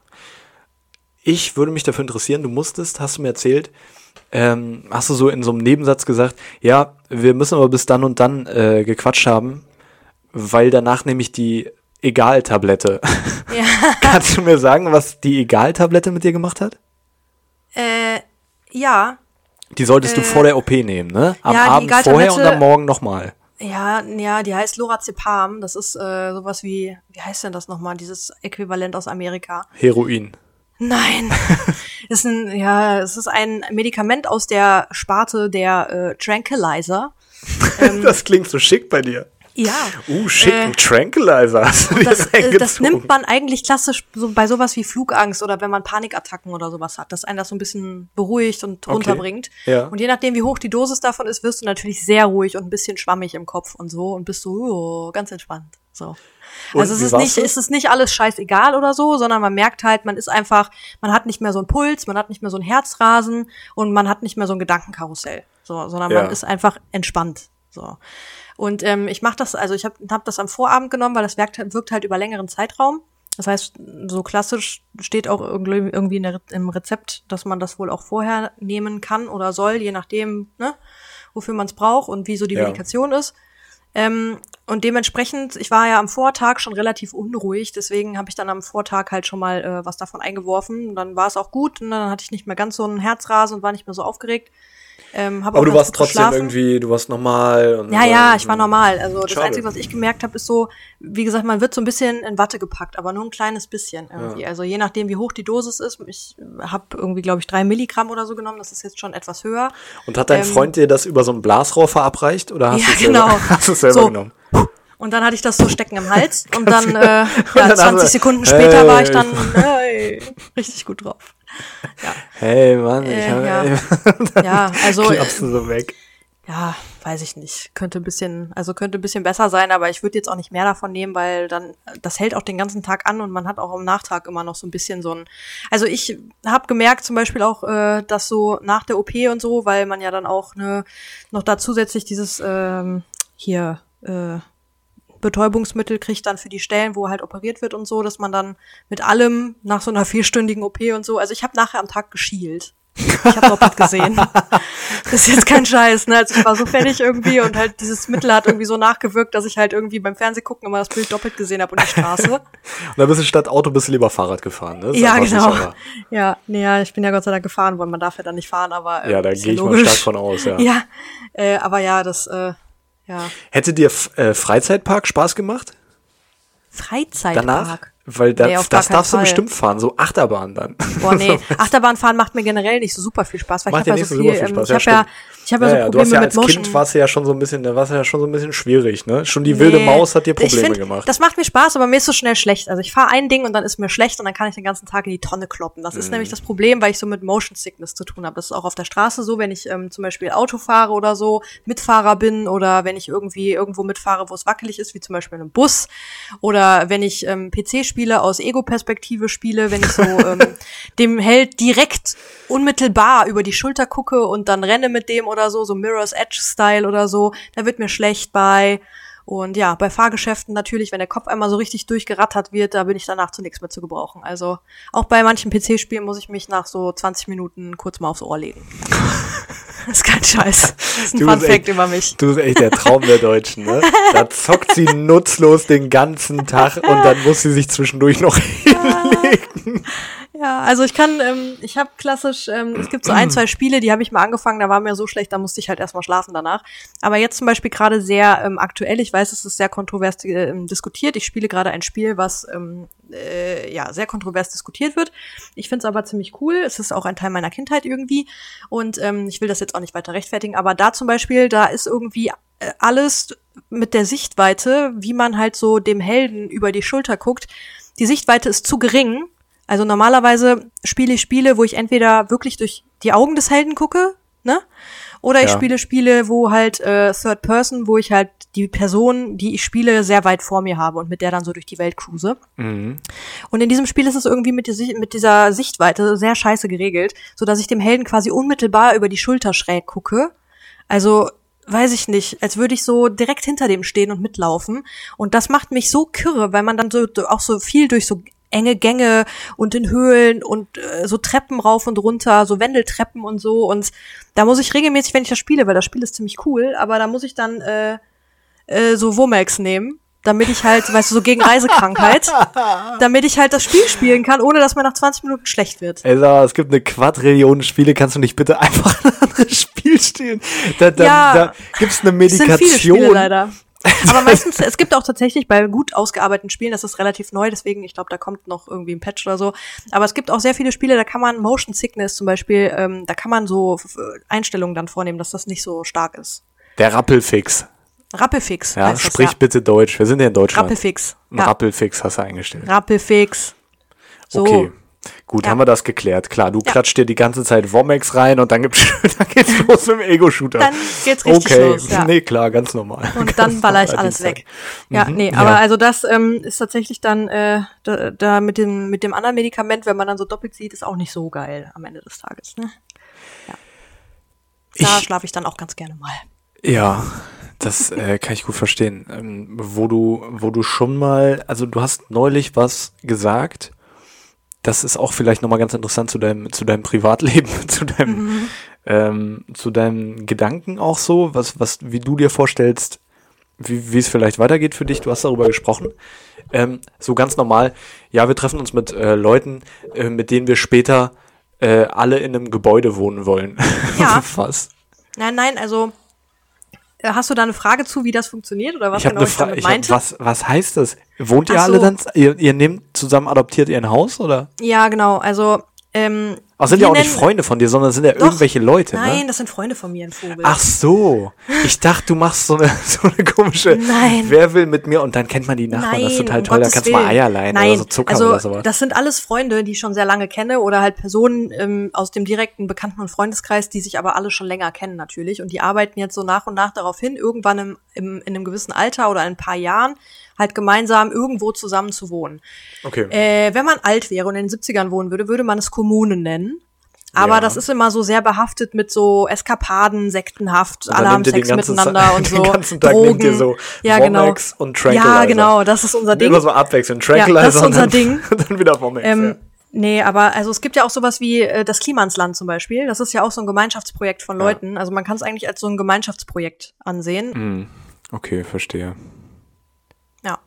Ich würde mich dafür interessieren, du musstest, hast du mir erzählt, ähm, hast du so in so einem Nebensatz gesagt, ja, wir müssen aber bis dann und dann äh, gequatscht haben, weil danach nämlich die Egal-Tablette. Ja. Kannst du mir sagen, was die Egal-Tablette mit dir gemacht hat? Äh, ja. Die solltest du Äh, vor der O P nehmen, ne? Am ja, die Abend vorher und Egal-Tablette- am Morgen nochmal. Ja, ja, die heißt Lorazepam. Das ist äh, sowas wie, wie heißt denn das nochmal, dieses Äquivalent aus Amerika? Heroin. Nein. ist ein, ja, es ist ein Medikament aus der Sparte der äh, Tranquilizer. Ähm, Das klingt so schick bei dir. ja. Uh, schick, Äh, ein Tranquilizer. Hast du dir Das, äh, das reingezogen? nimmt man eigentlich klassisch so bei sowas wie Flugangst oder wenn man Panikattacken oder sowas hat, dass einen das so ein bisschen beruhigt und Okay. runterbringt. Ja. Und je nachdem, wie hoch die Dosis davon ist, wirst du natürlich sehr ruhig und ein bisschen schwammig im Kopf und so und bist so oh, ganz entspannt. So. Und Also es wie ist war's nicht, so? es ist nicht alles scheißegal oder so, sondern man merkt halt, man ist einfach, man hat nicht mehr so einen Puls, man hat nicht mehr so einen Herzrasen und man hat nicht mehr so ein Gedankenkarussell, so, sondern Ja. man ist einfach entspannt. So. Und ähm, ich mache das, also ich habe hab das am Vorabend genommen, weil das wirkt, wirkt halt über längeren Zeitraum. Das heißt, so klassisch steht auch irgendwie irgendwie in der, im Rezept, dass man das wohl auch vorher nehmen kann oder soll, je nachdem, ne, wofür man es braucht und wie so die Ja. Medikation ist. Ähm, und dementsprechend, ich war ja am Vortag schon relativ unruhig, deswegen habe ich dann am Vortag halt schon mal äh, was davon eingeworfen. Und dann war es auch gut und dann hatte ich nicht mehr ganz so einen Herzrasen und war nicht mehr so aufgeregt. Ähm, hab auch Aber du ganz warst gut trotzdem geschlafen. irgendwie, du warst normal. Und Ja, ja, ich war normal. Also das Schade. Einzige, was ich gemerkt habe, ist so, wie gesagt, man wird so ein bisschen in Watte gepackt, aber nur ein kleines bisschen irgendwie. Ja. Also je nachdem, wie hoch die Dosis ist. Ich habe irgendwie, glaube ich, drei Milligramm oder so genommen. Das ist jetzt schon etwas höher. Und hat dein ähm, Freund dir das über so ein Blasrohr verabreicht oder hast Ja, du es genau. selber, hast du es selber So. genommen? Und dann hatte ich das so stecken im Hals und dann, äh, ja, dann hast zwanzig du- Sekunden später Hey. war ich dann hey, richtig gut drauf. Hey Mann, ich Äh, hab, ja. Ja, also klappst du so weg. ja, weiß ich nicht. Könnte ein bisschen, also könnte ein bisschen besser sein, aber ich würde jetzt auch nicht mehr davon nehmen, weil dann, das hält auch den ganzen Tag an und man hat auch am Nachtrag immer noch so ein bisschen so ein, also ich habe gemerkt zum Beispiel auch, äh, dass so nach der O P und so, weil man ja dann auch ne, noch da zusätzlich dieses, ähm, hier, äh, Betäubungsmittel kriegt dann für die Stellen, wo halt operiert wird und so, dass man dann mit allem nach so einer vierstündigen O P und so, also ich habe nachher am Tag geschielt. Ich habe doppelt gesehen. Das ist jetzt kein Scheiß, ne? Also ich war so fertig irgendwie und halt dieses Mittel hat irgendwie so nachgewirkt, dass ich halt irgendwie beim Fernsehgucken immer das Bild doppelt gesehen habe und die Straße. Und dann bist du statt Auto bist du lieber Fahrrad gefahren, ne? Das ist Ja, einfach genau. sicherer. Ja, nee, ja, ich bin ja Gott sei Dank gefahren, weil man darf ja dann nicht fahren, aber äh, Ja, da ist gehe ich mal logisch. stark von aus, ja. Ja, äh, aber ja, das, äh, ja. Hätte dir F- äh, Freizeitpark Spaß gemacht? Freizeitpark. Danach? Weil da, Nee, auf gar das keinen darfst du Fall. bestimmt fahren, so Achterbahn dann. Boah, nee, Achterbahn fahren macht mir generell nicht so super viel Spaß, weil Macht ich dir habe ja nicht so so viel, super viel ähm, Spaß, ich ja, habe ja, stimmt. ich habe Ja, ja ja, so du hast Probleme ja mit als Motion. Kind warst du ja schon so ein bisschen, da warst du ja schon so ein bisschen schwierig, ne? Schon die wilde Nee, Maus hat dir ich Probleme find, gemacht. Das macht mir Spaß, aber mir ist so schnell schlecht. Also ich fahre ein Ding und dann ist mir schlecht und dann kann ich den ganzen Tag in die Tonne kloppen. Das Mhm. ist nämlich das Problem, weil ich so mit Motion Sickness zu tun habe. Das ist auch auf der Straße so, wenn ich ähm, zum Beispiel Auto fahre oder so, Mitfahrer bin oder wenn ich irgendwie irgendwo mitfahre, wo es wackelig ist, wie zum Beispiel in einem Bus oder wenn ich ähm, P C spiele, aus Ego-Perspektive spiele, wenn ich so ähm, dem Held direkt unmittelbar über die Schulter gucke und dann renne mit dem oder so, so Mirror's Edge-Style oder so, da wird mir schlecht bei. Und ja, bei Fahrgeschäften natürlich, wenn der Kopf einmal so richtig durchgerattert wird, da bin ich danach zu nichts mehr zu gebrauchen. Also auch bei manchen P C-Spielen muss ich mich nach so zwanzig Minuten kurz mal aufs Ohr legen. Das ist kein Scheiß. Das ist ein Du Fun bist Fact echt- über mich. Du bist echt der Traum der Deutschen, ne? Da zockt sie nutzlos den ganzen Tag und dann muss sie sich zwischendurch noch hinlegen. Ja, also ich kann, ähm, ich habe klassisch, ähm, es gibt so ein, zwei Spiele, die habe ich mal angefangen, da war mir so schlecht, da musste ich halt erstmal schlafen danach. Aber jetzt zum Beispiel gerade sehr ähm, aktuell, ich weiß, es ist sehr kontrovers äh, diskutiert. Ich spiele gerade ein Spiel, was ähm, äh, ja sehr kontrovers diskutiert wird. Ich finde es aber ziemlich cool. Es ist auch ein Teil meiner Kindheit irgendwie. Und ähm, ich will das jetzt auch nicht weiter rechtfertigen, aber da zum Beispiel, da ist irgendwie äh, alles mit der Sichtweite, wie man halt so dem Helden über die Schulter guckt. Die Sichtweite ist zu gering. Also normalerweise spiele ich Spiele, wo ich entweder wirklich durch die Augen des Helden gucke, ne? Oder ich Ja. spiele Spiele, wo halt äh, Third Person, wo ich halt die Person, die ich spiele, sehr weit vor mir habe und mit der dann so durch die Welt cruise. Mhm. Und in diesem Spiel ist es irgendwie mit, die, mit dieser Sichtweite sehr scheiße geregelt, so dass ich dem Helden quasi unmittelbar über die Schulter schräg gucke. Also weiß ich nicht, als würde ich so direkt hinter dem stehen und mitlaufen. Und das macht mich so kirre, weil man dann so auch so viel durch so enge Gänge und in Höhlen und äh, so Treppen rauf und runter, so Wendeltreppen und so. Und da muss ich regelmäßig, wenn ich das spiele, weil das Spiel ist ziemlich cool, aber da muss ich dann äh, äh, so Womex nehmen, damit ich halt, weißt du, so gegen Reisekrankheit, damit ich halt das Spiel spielen kann, ohne dass mir nach zwanzig Minuten schlecht wird. Ey, sag mal, es gibt eine Quadrillion Spiele, kannst du nicht bitte einfach ein anderes Spiel spielen? Da, da, Ja, da gibt's eine Es sind Medikation. viele Spiele leider. Aber meistens, es gibt auch tatsächlich bei gut ausgearbeiteten Spielen, das ist relativ neu, deswegen, ich glaube, da kommt noch irgendwie ein Patch oder so. Aber es gibt auch sehr viele Spiele, da kann man Motion Sickness zum Beispiel, ähm, da kann man so f- Einstellungen dann vornehmen, dass das nicht so stark ist. Der Rappelfix. Rappelfix. Ja, heißt das, sprich ja. bitte Deutsch. Wir sind ja in Deutschland. Rappelfix. Ein Ja. Rappelfix hast du eingestellt. Rappelfix. So. Okay. Gut, Ja. haben wir das geklärt. Klar, du Ja. klatscht dir die ganze Zeit Womex rein und dann, gibt's, dann geht's los mit dem Ego-Shooter. Dann geht's richtig okay. los, ja. Nee, klar, ganz normal. Und Ganz dann baller ich normal alles Dienstag. weg. Ja, Mhm, nee, ja. aber also das ähm, ist tatsächlich dann äh, da, da mit dem mit dem anderen Medikament, wenn man dann so doppelt sieht, ist auch nicht so geil am Ende des Tages. Ne? Ja. Da Ich- schlafe ich dann auch ganz gerne mal. Ja, das äh, kann ich gut verstehen. Ähm, wo du, wo du schon mal, also du hast neulich was gesagt, das ist auch vielleicht nochmal ganz interessant zu deinem, zu deinem Privatleben, zu deinem, Mhm. ähm, zu deinen Gedanken auch so, was, was, wie du dir vorstellst, wie, wie es vielleicht weitergeht für dich. Du hast darüber gesprochen. Ähm, so ganz normal, ja, wir treffen uns mit äh, Leuten, äh, mit denen wir später äh, alle in einem Gebäude wohnen wollen. Ja. Was? Nein, nein, also äh, hast du da eine Frage zu, wie das funktioniert oder was Ich habe genau eine ich Frage. damit Ich hab, meinte? was, was heißt das? Wohnt ihr Ach so. alle dann? Ihr, ihr nehmt zusammen, adoptiert ihr ein Haus oder? Ja, genau, also ähm, Ach, sind wir ja auch nicht nennen- Freunde von dir, sondern sind ja Doch. irgendwelche Leute, Nein, ne? das sind Freunde von mir, ein Vogel. Ach so. Ich dachte, du machst so eine, so eine komische, Nein. wer will mit mir? Und dann kennt man die Nachbarn, das ist total um toll, da Gottes kannst du mal Willen. Eier leihen Nein, oder so Zucker also oder sowas. das sind alles Freunde, die ich schon sehr lange kenne oder halt Personen ähm, aus dem direkten Bekannten- und Freundeskreis, die sich aber alle schon länger kennen natürlich und die arbeiten jetzt so nach und nach darauf hin, irgendwann im, im, in einem gewissen Alter oder in ein paar Jahren halt gemeinsam irgendwo zusammen zu wohnen. Okay. Äh, wenn man alt wäre und in den siebzigern wohnen würde, würde man es Kommune nennen. Aber Ja. das ist immer so sehr behaftet mit so Eskapaden, Sektenhaft, Und alle dann haben nimmt ihr den Sex ganzen miteinander Sa- und so. den ganzen Tag Drogen. nehmt ihr so ja, genau. Womex und Tranquilizer. Ja, genau, das ist unser Ding. Immer so abwechselnd. Tranquilizer Ja, das ist und unser dann, Ding. dann wieder Womex. Ähm, ja. Nee, aber also es gibt ja auch sowas wie äh, das Klima ins Land zum Beispiel. Das ist ja auch so ein Gemeinschaftsprojekt von Ja. Leuten. Also man kann es eigentlich als so ein Gemeinschaftsprojekt ansehen. Hm. Okay, verstehe. Ja.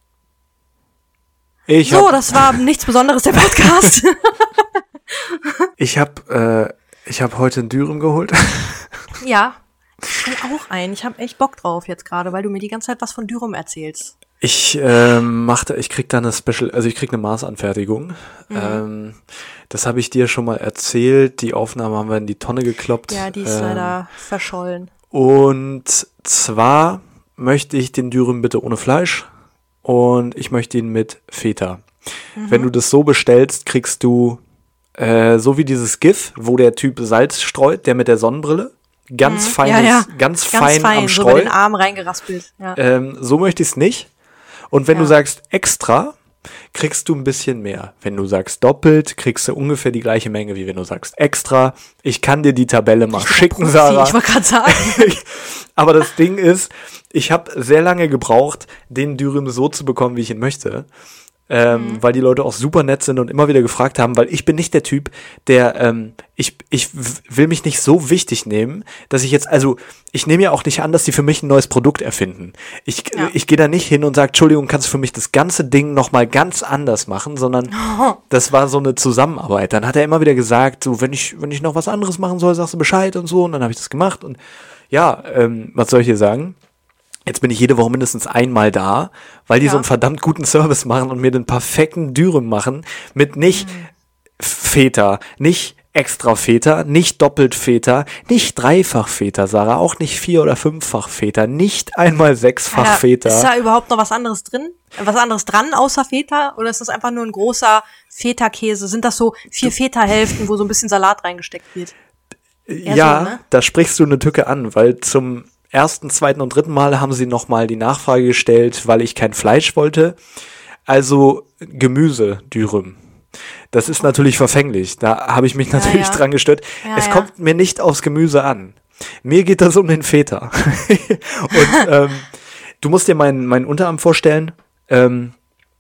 Ich So, hab, das war nichts Besonderes, der Podcast. ich hab, äh, ich hab heute einen Dürüm geholt. Ja, ich will auch einen. Ich habe echt Bock drauf jetzt gerade, weil du mir die ganze Zeit was von Dürum erzählst. Ich ähm, machte, ich krieg da eine Special, also ich krieg eine Maßanfertigung. Mhm. Ähm, das habe ich dir schon mal erzählt. Die Aufnahme haben wir in die Tonne gekloppt. Ja, die ist Ähm, leider verschollen. Und zwar möchte ich den Dürüm bitte ohne Fleisch und ich möchte ihn mit Feta. Mhm. Wenn du das so bestellst, kriegst du äh, so wie dieses GIF, wo der Typ Salz streut, der mit der Sonnenbrille. Ganz Mhm. feines, Ja, ja. ganz, Ganz fein, fein, am so mit Streu. den Armen reingeraspelt. Ja. Ähm, so möchte ich es nicht. Und wenn Ja. du sagst extra, kriegst du ein bisschen mehr. Wenn du sagst doppelt, kriegst du ungefähr die gleiche Menge, wie wenn du sagst extra. Ich kann dir die Tabelle mal schicken, Profi, Sarah. Ich wollte gerade sagen. Aber das Ding ist, ich habe sehr lange gebraucht, den Dürüm so zu bekommen, wie ich ihn möchte. ähm, mhm. weil die Leute auch super nett sind und immer wieder gefragt haben, weil ich bin nicht der Typ, der, ähm, ich, ich will mich nicht so wichtig nehmen, dass ich jetzt, also ich nehme ja auch nicht an, dass die für mich ein neues Produkt erfinden. Ich, ja. ich gehe da nicht hin und sage, Entschuldigung, kannst du für mich das ganze Ding nochmal ganz anders machen, sondern oh. das war so eine Zusammenarbeit. Dann hat er immer wieder gesagt, so, wenn ich, wenn ich noch was anderes machen soll, sagst du Bescheid und so, und dann habe ich das gemacht und ja, ähm, was soll ich hier sagen? Jetzt bin ich jede Woche mindestens einmal da, weil die ja. so einen verdammt guten Service machen und mir den perfekten Dürüm machen mit nicht mhm. Feta, nicht extra Feta, nicht doppelt Feta, nicht dreifach Feta, Sarah, auch nicht vier- oder fünffach Feta, nicht einmal sechsfach Alter, Feta. Ist da überhaupt noch was anderes drin? Was anderes dran außer Feta? Oder ist das einfach nur ein großer Feta-Käse? Sind das so vier Feta-Hälften, wo so ein bisschen Salat reingesteckt wird? Eher ja, so, ne? Da sprichst du eine Tücke an, weil zum ersten, zweiten und dritten Mal haben sie nochmal die Nachfrage gestellt, weil ich kein Fleisch wollte. Also Gemüse, Dürüm. Das ist natürlich verfänglich. Da habe ich mich natürlich ja, ja. dran gestört. Ja, es ja. kommt mir nicht aufs Gemüse an. Mir geht das um den Feta. Und ähm, du musst dir meinen meinen Unterarm vorstellen. Ähm,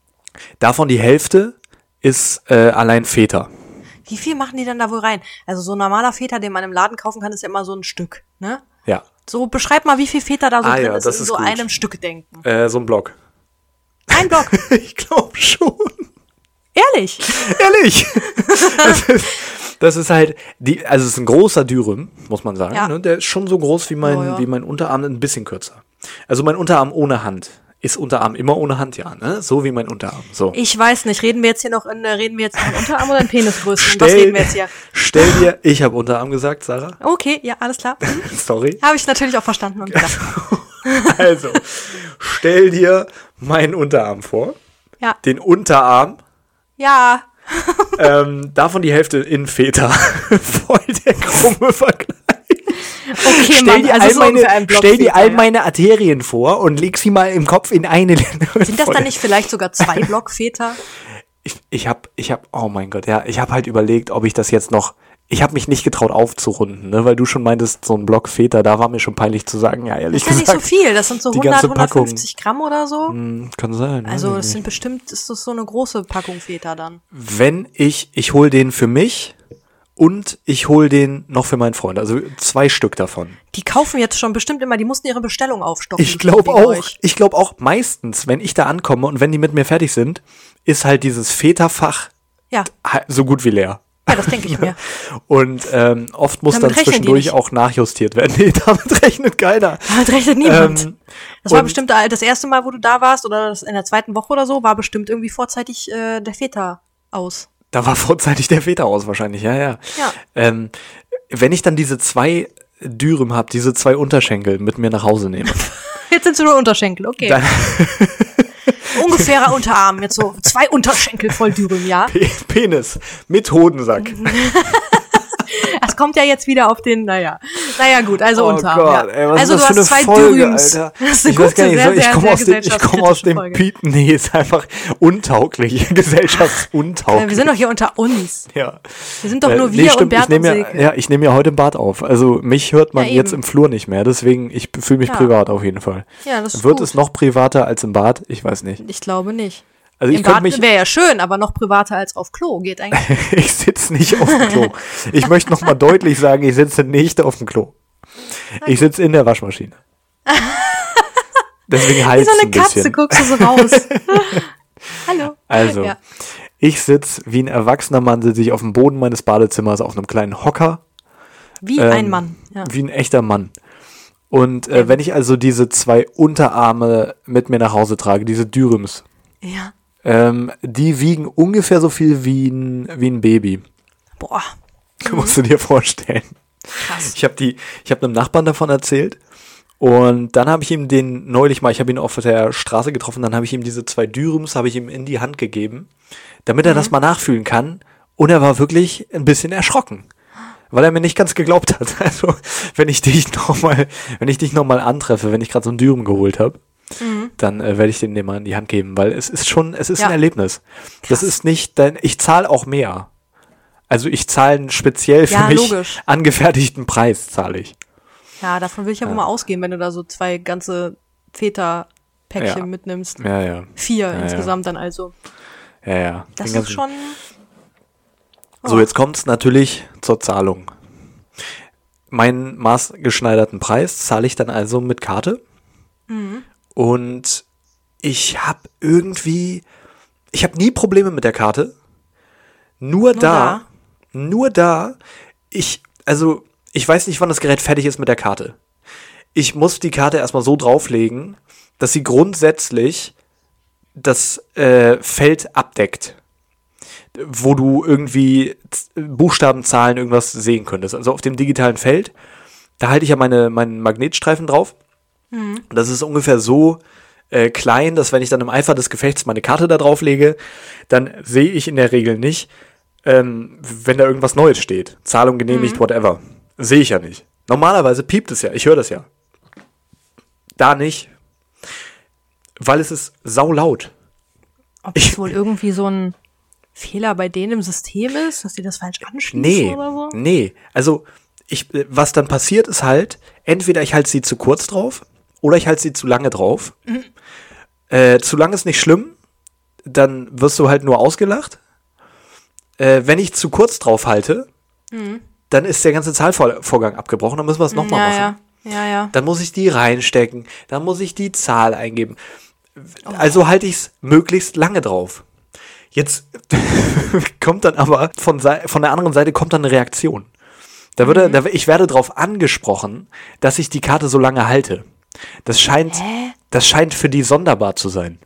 davon die Hälfte ist äh, allein Feta. Wie viel machen die dann da wohl rein? Also so ein normaler Feta, den man im Laden kaufen kann, ist ja immer so ein Stück, ne? Ja. So, beschreib mal, wie viel Feta da so ah, drin ja, ist, das in ist so gut. einem Stück denken. Äh, so ein Block. Ein Block? Ich glaube schon. Ehrlich? Ehrlich? Das ist, das ist halt, die, also es ist ein großer Dürüm, muss man sagen. Ja. Ne? Der ist schon so groß wie mein, oh, ja. wie mein Unterarm, ein bisschen kürzer. Also mein Unterarm ohne Hand. Ist Unterarm immer ohne Hand, ja, ne? So wie mein Unterarm. So. Ich weiß nicht, reden wir jetzt hier noch in, reden wir jetzt noch in Unterarm oder in Penisgrößen? Was reden wir jetzt hier? Stell dir, ich habe Unterarm gesagt, Sarah. Okay, ja, alles klar. Sorry. Habe ich natürlich auch verstanden und gedacht. Also, stell dir meinen Unterarm vor. Ja. Den Unterarm. Ja. ähm, davon die Hälfte in Feta. Voll der krumme Vergleich. Okay, stell Mann, dir also all, so meine, ein stell dir all ja. meine Arterien vor und leg sie mal im Kopf in eine. Sind das dann nicht vielleicht sogar zwei Block Feta? Ich, ich hab, ich hab, oh mein Gott, ja, ich hab halt überlegt, ob ich das jetzt noch, ich habe mich nicht getraut aufzurunden, ne, weil du schon meintest, so ein Block Feta, da war mir schon peinlich zu sagen, ja, ehrlich gesagt. Das ist ja gesagt, nicht so viel, das sind so hundert, hundertfünfzig Gramm oder so. Mh, kann sein. Also das sind bestimmt, ist das so eine große Packung Feta dann. Wenn ich, ich hol den für mich und ich hol den noch für meinen Freund, also zwei Stück davon. Die kaufen jetzt schon bestimmt immer, die mussten ihre Bestellung aufstocken. Ich glaube auch, euch. ich glaube auch meistens, wenn ich da ankomme und wenn die mit mir fertig sind, ist halt dieses Feta-Fach ja. so gut wie leer. Ja, das denke ich mir. Und ähm, oft muss damit dann zwischendurch auch nachjustiert werden. Nee, damit rechnet keiner. Damit rechnet niemand. Ähm, das war bestimmt das erste Mal, wo du da warst, oder das in der zweiten Woche oder so, war bestimmt irgendwie vorzeitig äh, der Feta aus. Da war vorzeitig der Feta aus wahrscheinlich, ja, ja. ja. Ähm, wenn ich dann diese zwei Dürüm habe, diese zwei Unterschenkel mit mir nach Hause nehme. Jetzt sind es nur Unterschenkel, okay. Dann ungefährer Unterarm, jetzt so zwei Unterschenkel voll Dürüm, ja? Penis mit Hodensack. Das kommt ja jetzt wieder auf den, naja. Naja, gut, also oh Unterarm. Gott, ja. ey, was also ist das du hast für eine zwei Folge, Dürüms. Alter. Das ist eine ich gute, weiß gar nicht, sehr, so, ich sehr, komme sehr aus dem, ich komme aus dem Folge. Pieten, nee, ist einfach untauglich, gesellschaftsuntauglich. Wir sind doch hier unter uns. Ja. Wir sind doch nur äh, wir nee, stimmt, und Bert ich nehm und ja, Silke. ja, ich nehme ja heute im Bad auf. Also mich hört man ja, jetzt im Flur nicht mehr, deswegen ich fühle mich ja. privat auf jeden Fall. Ja, das ist Wird gut. es noch privater als im Bad? Ich weiß nicht. Ich glaube nicht. Also Im ich könnte Bad mich wäre ja schön, aber noch privater als auf Klo geht eigentlich. ich sitze nicht auf dem Klo. Ich möchte noch mal deutlich sagen, ich sitze nicht auf dem Klo. Ich sitze in der Waschmaschine. Deswegen halt Wie so eine ein bisschen. Katze guckst du so raus. Hallo. Also, ja. ich sitze wie ein erwachsener Mann, sitze ich auf dem Boden meines Badezimmers auf einem kleinen Hocker. Wie ähm, ein Mann. Ja. Wie ein echter Mann. Und äh, wenn ich also diese zwei Unterarme mit mir nach Hause trage, diese Dürüms, ja. ähm, die wiegen ungefähr so viel wie ein, wie ein Baby. Boah. Mhm. Musst du dir vorstellen. Krass. Ich habe die, ich habe einem Nachbarn davon erzählt und dann habe ich ihm den neulich mal, ich habe ihn auf der Straße getroffen, dann habe ich ihm diese zwei Dürüms, habe ich ihm in die Hand gegeben, damit er mhm. das mal nachfühlen kann und er war wirklich ein bisschen erschrocken, weil er mir nicht ganz geglaubt hat. Also wenn ich dich noch mal, wenn ich dich noch mal antreffe, wenn ich gerade so ein Dürüm geholt habe, mhm. dann äh, werde ich den dir mal in die Hand geben, weil es ist schon, es ist ja. ein Erlebnis. Krass. Das ist nicht dein, ich zahle auch mehr. Also ich zahle einen speziell für ja, mich logisch. angefertigten Preis, zahle ich. Ja, davon will ich ja, ja wohl mal ausgehen, wenn du da so zwei ganze Feta-Päckchen ja. mitnimmst. Ja, ja. Vier ja, insgesamt ja. dann also. ja, ja. Das Den ist ganzen- schon. So, Oh. jetzt kommt's natürlich zur Zahlung. Meinen maßgeschneiderten Preis zahle ich dann also mit Karte. Mhm. Und ich habe irgendwie, ich habe nie Probleme mit der Karte. Nur, da, nur da, ich, also ich weiß nicht, wann das Gerät fertig ist mit der Karte. Ich muss die Karte erstmal so drauflegen, dass sie grundsätzlich das äh, Feld abdeckt, wo du irgendwie Z- Buchstaben, Zahlen, irgendwas sehen könntest. Also auf dem digitalen Feld, da halte ich ja meine, meinen Magnetstreifen drauf. Und das ist ungefähr so äh, klein, dass wenn ich dann im Eifer des Gefechts meine Karte da drauf lege, dann sehe ich in der Regel nicht, ähm, wenn da irgendwas Neues steht. Zahlung genehmigt, whatever. Sehe ich ja nicht. Normalerweise piept es ja, ich höre das ja. Da nicht. Weil es ist saulaut. Ob das wohl irgendwie so ein Fehler bei denen im System ist, dass die das falsch anschließen Nee, oder so? nee. Also, ich, äh, was dann passiert ist halt, entweder ich halte sie zu kurz drauf oder ich halte sie zu lange drauf. Äh, zu lang ist nicht schlimm, dann wirst du halt nur ausgelacht. Äh, wenn ich zu kurz drauf halte, dann ist der ganze Zahlvorgang abgebrochen, dann müssen wir es nochmal ja, machen. ja, ja, ja. Dann muss ich die reinstecken, dann muss ich die Zahl eingeben. Also halte ich es möglichst lange drauf. Jetzt kommt dann aber von, Sei- von der anderen Seite kommt dann eine Reaktion. Da würde, da, ich werde darauf angesprochen, dass ich die Karte so lange halte. Das scheint, Hä? das scheint für die sonderbar zu sein.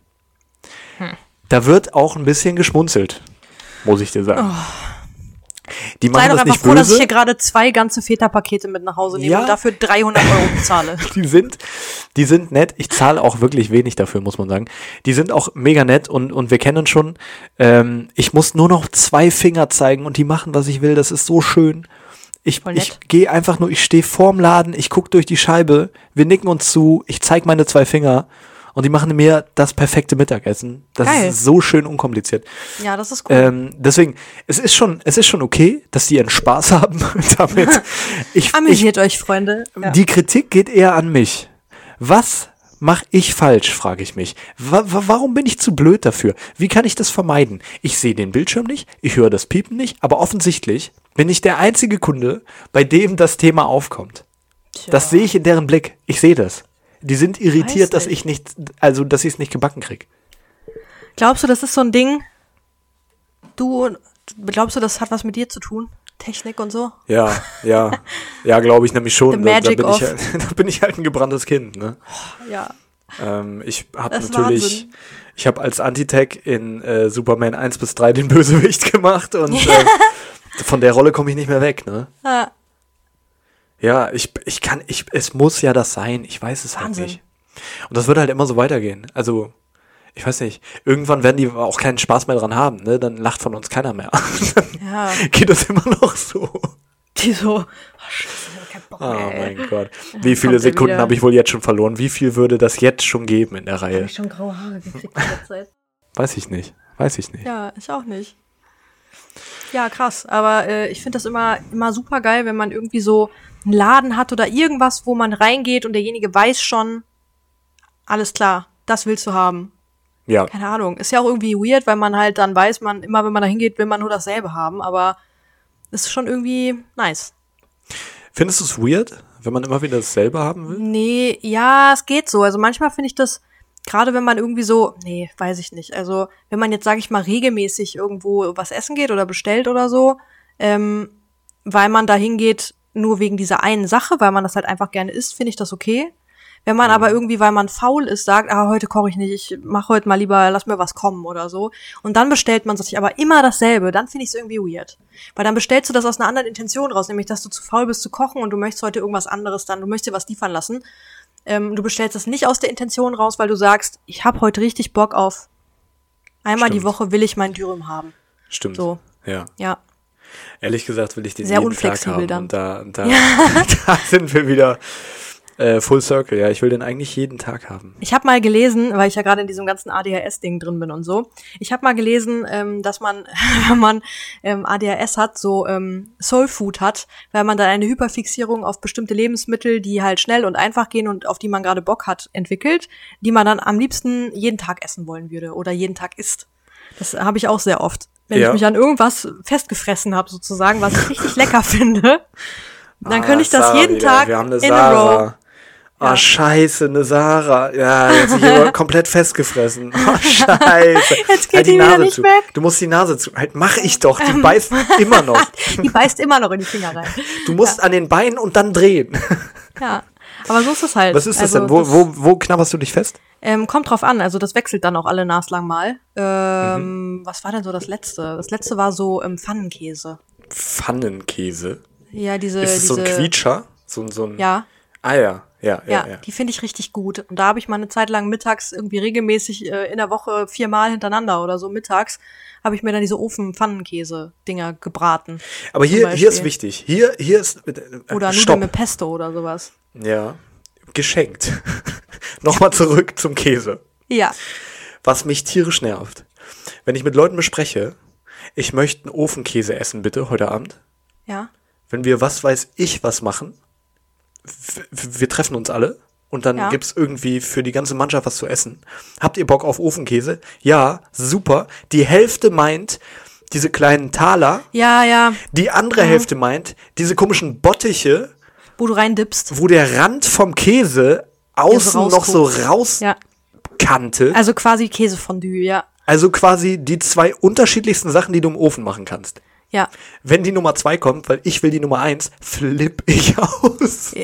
Da wird auch ein bisschen geschmunzelt, muss ich dir sagen. Die Sei machen doch das einfach nicht froh, dass ich böse. hier gerade zwei ganze Feta-Pakete mit nach Hause nehme Ja. und dafür dreihundert Euro bezahle. Die sind, die sind nett. Ich zahle auch wirklich wenig dafür, muss man sagen. Die sind auch mega nett und, und wir kennen uns schon. Ähm, ich muss nur noch zwei Finger zeigen und die machen, was ich will. Das ist so schön. Ich, Voll nett. ich gehe einfach nur, ich stehe vorm Laden, ich gucke durch die Scheibe, wir nicken uns zu, ich zeige meine zwei Finger und die machen mir das perfekte Mittagessen. Das Geil. ist so schön unkompliziert. Ja, das ist cool. Ähm, deswegen, es ist schon, es ist schon okay, dass die ihren Spaß haben damit. Ich, ich, Amüsiert euch, Freunde. Ja. die Kritik geht eher an mich. Was mache ich falsch, frage ich mich. Wa wa warum bin ich zu blöd dafür? Wie kann ich das vermeiden? Ich sehe den Bildschirm nicht, ich höre das Piepen nicht, aber offensichtlich bin ich der einzige Kunde, bei dem das Thema aufkommt. Das sehe ich in deren Blick. Ich sehe das. Die sind irritiert, Weiß dass nicht. ich nicht, also dass ich es nicht gebacken kriege. Glaubst du, das ist so ein Ding? Du, glaubst du, das hat was mit dir zu tun? Technik und so? Ja, ja, ja, glaube ich nämlich schon. The Da, da, magic bin of- ich halt, da bin ich halt ein gebranntes Kind. Ne? Ja. Ähm, ich habe Das ist natürlich, Wahnsinn. ich habe als Antitech in äh, Superman eins bis drei den Bösewicht gemacht und äh, von der Rolle komme ich nicht mehr weg. Ne? Ah, Ja, ich, ich kann, ich, es muss ja das sein. Ich weiß es halt Wahnsinn. nicht. Und das wird halt immer so weitergehen. Also, ich weiß nicht. Irgendwann werden die auch keinen Spaß mehr dran haben. Ne? Dann lacht von uns keiner mehr. Dann ja. geht das immer noch so. Die so, oh, Scheiße, ich hab keinen Bock Oh mehr. ey. mein Gott. Wie viele kommt er Sekunden wieder. habe ich wohl jetzt schon verloren? Wie viel würde das jetzt schon geben in der Hab Reihe? ich schon graue Haare gekriegt in der Zeit. Weiß ich nicht. Weiß ich nicht. Ja, ich auch nicht. Ja, krass. Aber äh, ich finde das immer, immer super geil, wenn man irgendwie so einen Laden hat oder irgendwas, wo man reingeht und derjenige weiß schon, alles klar, das willst du haben. Ja. Keine Ahnung. Ist ja auch irgendwie weird, weil man halt dann weiß, man, immer wenn man da hingeht, will man nur dasselbe haben, aber ist schon irgendwie nice. Findest du es weird, wenn man immer wieder dasselbe haben will? Nee, ja, es geht so. Also manchmal finde ich das, gerade wenn man irgendwie so, nee, weiß ich nicht. Also wenn man jetzt, sage ich mal, regelmäßig irgendwo was essen geht oder bestellt oder so, ähm, weil man da hingeht nur wegen dieser einen Sache, weil man das halt einfach gerne isst, finde ich das okay. Wenn man aber irgendwie, weil man faul ist, sagt, ah, heute koche ich nicht, ich mache heute mal lieber, lass mir was kommen oder so. Und dann bestellt man sich aber immer dasselbe, dann finde ich es irgendwie weird. Weil dann bestellst du das aus einer anderen Intention raus, nämlich, dass du zu faul bist zu kochen und du möchtest heute irgendwas anderes dann, du möchtest dir was liefern lassen. Ähm, du bestellst das nicht aus der Intention raus, weil du sagst, ich habe heute richtig Bock auf, einmal die Stimmt. Woche will ich mein Dürüm haben. Stimmt. So. Ja. Ja. Ehrlich gesagt will ich den Sehr jeden Tag unflexibel haben. dann. Und da, da, da sind wir wieder äh, Full Circle. Ja, ich will den eigentlich jeden Tag haben. Ich habe mal gelesen, weil ich ja gerade in diesem ganzen A D H S-Ding drin bin und so, ich habe mal gelesen, ähm, dass man, wenn man ähm, A D H S hat, so ähm, Soul Food hat, weil man dann eine Hyperfixierung auf bestimmte Lebensmittel, die halt schnell und einfach gehen und auf die man gerade Bock hat, entwickelt, die man dann am liebsten jeden Tag essen wollen würde oder jeden Tag isst. Das habe ich auch sehr oft. Wenn Ja. ich mich an irgendwas festgefressen habe, sozusagen, was ich richtig lecker finde, dann könnte ich das Sarah jeden wieder. Tag Wir haben eine in a row. Sarah. Oh, Ja. scheiße, eine Sarah. Ja, jetzt sich aber komplett festgefressen. Oh, scheiße. Jetzt geht halt die wieder Nase nicht zu. weg. Du musst die Nase zu. Halt, mach ich doch. Die beißt immer noch. Die beißt immer noch in die Finger rein. Du musst an den Beinen und dann drehen. Ja, aber so ist es halt. Was ist das Also denn? Wo, das, wo, wo knabberst du dich fest? Ähm, kommt drauf an, also das wechselt dann auch alle naslang mal. Ähm, mhm. Was war denn so das letzte? Das letzte war so ähm, Pfannenkäse. Pfannenkäse. Ja, diese. Ist es diese, so ein Quietscher? So, ein- so ein. Ja, Ah ja, ja, ja. ja, ja. die finde ich richtig gut. Und da habe ich mal eine Zeit lang mittags irgendwie regelmäßig äh, in der Woche viermal hintereinander oder so mittags habe ich mir dann diese Ofen-Pfannenkäse-Dinger gebraten. Aber zum hier, hier ist Beispiel. wichtig. Hier, hier ist. Äh, Oder Nudeln Stopp. mit Pesto oder sowas. Ja. Geschenkt. Nochmal zurück zum Käse. Ja. Was mich tierisch nervt. Wenn ich mit Leuten bespreche, ich möchte einen Ofenkäse essen, bitte, heute Abend. Ja. Wenn wir was weiß ich was machen, w- w- wir treffen uns alle und dann Ja. gibt's irgendwie für die ganze Mannschaft was zu essen. Habt ihr Bock auf Ofenkäse? Ja, super. Die Hälfte meint diese kleinen Taler, Ja, ja. die andere Hälfte meint diese komischen Bottiche, Wo du rein dippst. wo der Rand vom Käse außen Ja, so noch so rausguckt. Ja. rauskante. Also quasi Käsefondue, ja. Also quasi die zwei unterschiedlichsten Sachen, die du im Ofen machen kannst. Ja. Wenn die Nummer zwei kommt, weil ich will die Nummer eins, flipp ich aus.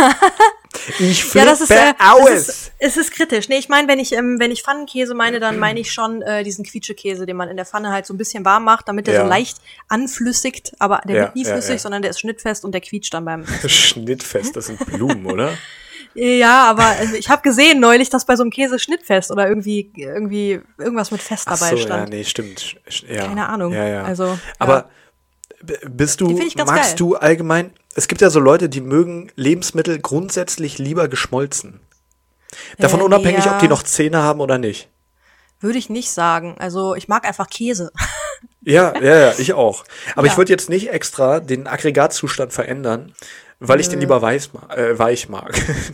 Ich flippe Ja, das ist, äh, aus. es ist, es ist kritisch. Nee, ich meine, wenn ich, ähm, wenn ich Pfannenkäse meine, dann meine ich schon äh, diesen Quietschekäse, den man in der Pfanne halt so ein bisschen warm macht, damit der Ja. so leicht anflüssigt, aber der Ja, wird nie ja, flüssig, ja. sondern der ist schnittfest und der quietscht dann beim. Schnittfest, das sind Blumen, oder? Ja, aber also ich habe gesehen neulich, dass bei so einem Käse schnittfest oder irgendwie irgendwie irgendwas mit Fest Ach dabei so, ja, stand. nee, stimmt. Sch- Ja. Keine Ahnung. Ja, ja. Also, Aber ja. b- bist du, Die find ich ganz magst geil. du allgemein, es gibt ja so Leute, die mögen Lebensmittel grundsätzlich lieber geschmolzen. Davon Äh, unabhängig, ja. ob die noch Zähne haben oder nicht. Würde ich nicht sagen. Also ich mag einfach Käse. Ja, ja, ja, ich auch. Aber Ja. ich würde jetzt nicht extra den Aggregatzustand verändern, weil ich den lieber weiß, ma- äh, weich mag.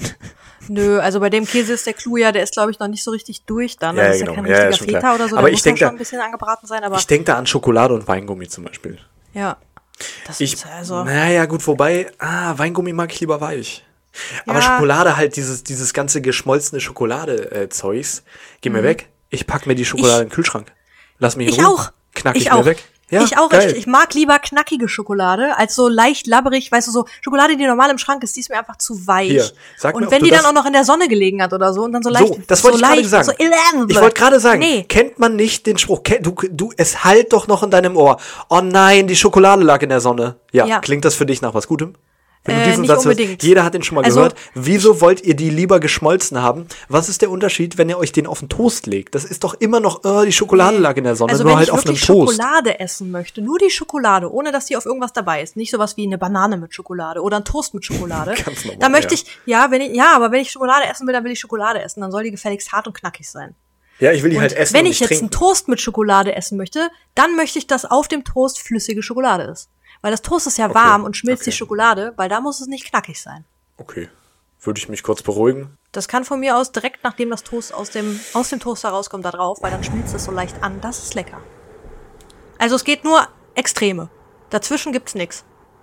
Nö, also bei dem Käse ist der Clou ja, der ist glaube ich noch nicht so richtig durch dann. Ja, Das ist genau. ja kein Ja, ja, richtiger schon klar. Feta oder so. Aber der ich muss denk ja da- schon ein bisschen angebraten sein, aber Ich denke da an Schokolade und Weingummi zum Beispiel. ja. Das Ich, ist also. naja, gut, wobei, ah, Weingummi mag ich lieber weich. Aber Ja. Schokolade halt, dieses, dieses ganze geschmolzene Schokolade-Zeugs, geh mir weg. Ich pack mir die Schokolade Ich- in den Kühlschrank. Lass mich in Ich Ruhe. auch. Knack Ich ich, mir auch. weg. Ja, ich auch. geil. Ich, ich mag lieber knackige Schokolade als so leicht labberig, weißt du, so Schokolade, die normal im Schrank ist, die ist mir einfach zu weich. Hier, sag mir, und ob wenn du die dann das- auch noch in der Sonne gelegen hat oder so und dann so leicht. So, das wollte so ich gerade leicht, sagen. So eleven. Ich wollte gerade sagen, Nee. kennt man nicht den Spruch, kenn- du, du, es hallt doch noch in deinem Ohr. Oh nein, die Schokolade lag in der Sonne. Ja, Ja. klingt das für dich nach was Gutem? Wenn Äh, du diesen nicht Satz hörst, unbedingt. jeder hat den schon mal Also- gehört. Wieso wollt ihr die lieber geschmolzen haben? Was ist der Unterschied, wenn ihr euch den auf den Toast legt? Das ist doch immer noch, oh, die Schokolade lag in der Sonne, Also nur wenn halt ich auf einem wirklich Toast. Schokolade essen möchte, nur die Schokolade, ohne dass die auf irgendwas dabei ist, nicht sowas wie eine Banane mit Schokolade oder ein Toast mit Schokolade. Ganz normal, da möchte ja. ich, ja, wenn ich, ja, aber wenn ich Schokolade essen will, dann will ich Schokolade essen, dann soll die gefälligst hart und knackig sein. Ja, ich will die Und halt essen wenn und ich nicht jetzt einen trinken. Toast mit Schokolade essen möchte, dann möchte ich, dass auf dem Toast flüssige Schokolade ist. Weil das Toast ist ja warm und schmilzt okay. die Schokolade, weil da muss es nicht knackig sein. Okay, würde ich mich kurz beruhigen. Das kann von mir aus direkt, nachdem das Toast aus dem, aus dem Toaster rauskommt, da drauf, weil dann schmilzt es so leicht an. Das ist lecker. Also es geht nur Extreme. Dazwischen gibt's nix.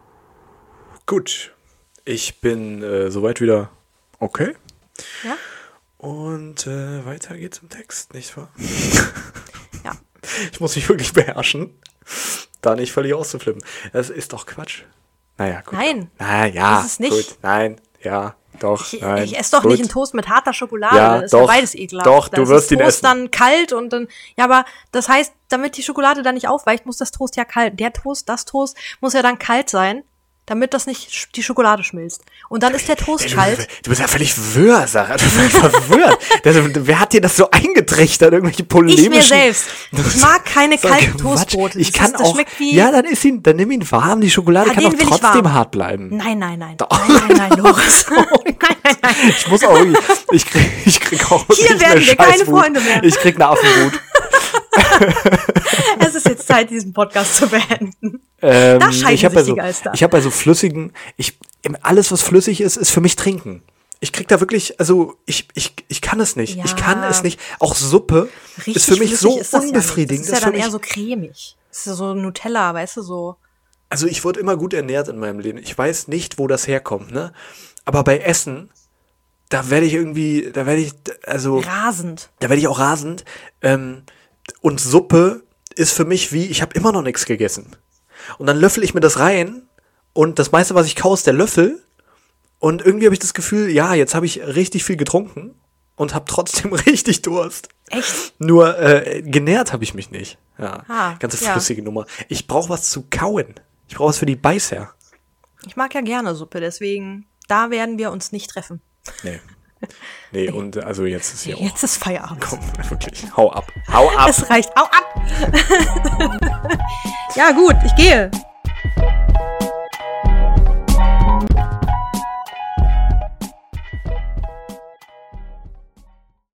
Gut, ich bin äh, soweit wieder okay. Ja? Und äh, weiter geht's im Text, nicht wahr? Ja. Ich muss mich wirklich beherrschen, da nicht völlig auszuflippen. Das ist doch Quatsch. Naja, gut. Nein. Naja, Das ist nicht. gut. Nein, ja, doch, Ich, nein. ich esse doch gut. nicht einen Toast mit harter Schokolade, Ja, dann ist doch. ja beides ekelhaft. Doch, Da du ist wirst das ihn Toast essen. dann kalt und dann, ja, aber das heißt, damit die Schokolade dann nicht aufweicht, muss das Toast ja kalt, der Toast, das Toast muss ja dann kalt sein, damit das nicht sch- die Schokolade schmilzt. Und dann ist der Toast Du, kalt. du bist ja völlig wirr, Sarah. Du bist völlig verwirrt. Das, wer hat dir das so eingetrichtert? Irgendwelche polemischen... Ich mir selbst. Ich mag keine So kalten Quatsch. Toastbrote. Ich Das kann ist- das auch... schmeckt wie- Ja, dann ist ihn, dann nimm ihn warm. Die Schokolade Ja, kann den auch will ich trotzdem warm. hart bleiben. Nein, nein, nein. Nein, nein, nein, Loris. nein, nein, nein. Ich muss auch... Ich krieg, ich krieg auch Hier nicht werden mehr wir keine Scheißwut. Freunde mehr. Ich krieg eine Affenwut. Es ist jetzt Zeit, diesen Podcast zu beenden. Ähm, Da scheiden ich habe sich bei, so, die Geister. ich hab bei so flüssigen, ich, alles was flüssig ist, ist für mich trinken. Ich krieg da wirklich, also ich, ich, ich kann es nicht. Ja. Ich kann es nicht. Auch Suppe Richtig ist für mich so flüssig ist das unbefriedigend. Ja nicht. Das ist ja für dann eher mich, so cremig. Das ist ja so Nutella, weißt du, so. also ich wurde immer gut ernährt in meinem Leben. Ich weiß nicht, wo das herkommt, ne? Aber bei Essen, da werde ich irgendwie, da werde ich, also, Rasend. da werde ich auch rasend. Ähm, und Suppe ist für mich wie, ich habe immer noch nichts gegessen. Und dann löffel ich mir das rein und das meiste, was ich kaue, ist der Löffel. Und irgendwie habe ich das Gefühl, ja, jetzt habe ich richtig viel getrunken und habe trotzdem richtig Durst. Echt? Nur äh, genährt habe ich mich nicht. Ja, Ah, ganze ja. flüssige Nummer. Ich brauche was zu kauen. Ich brauche was für die Beißer. Ich mag ja gerne Suppe, deswegen, da werden wir uns nicht treffen. Nee. Nee, und also jetzt ist ja auch. Jetzt ist Feierabend. Komm, wirklich. Hau ab. Hau ab. Es reicht. Au ab! Ja, gut, ich gehe.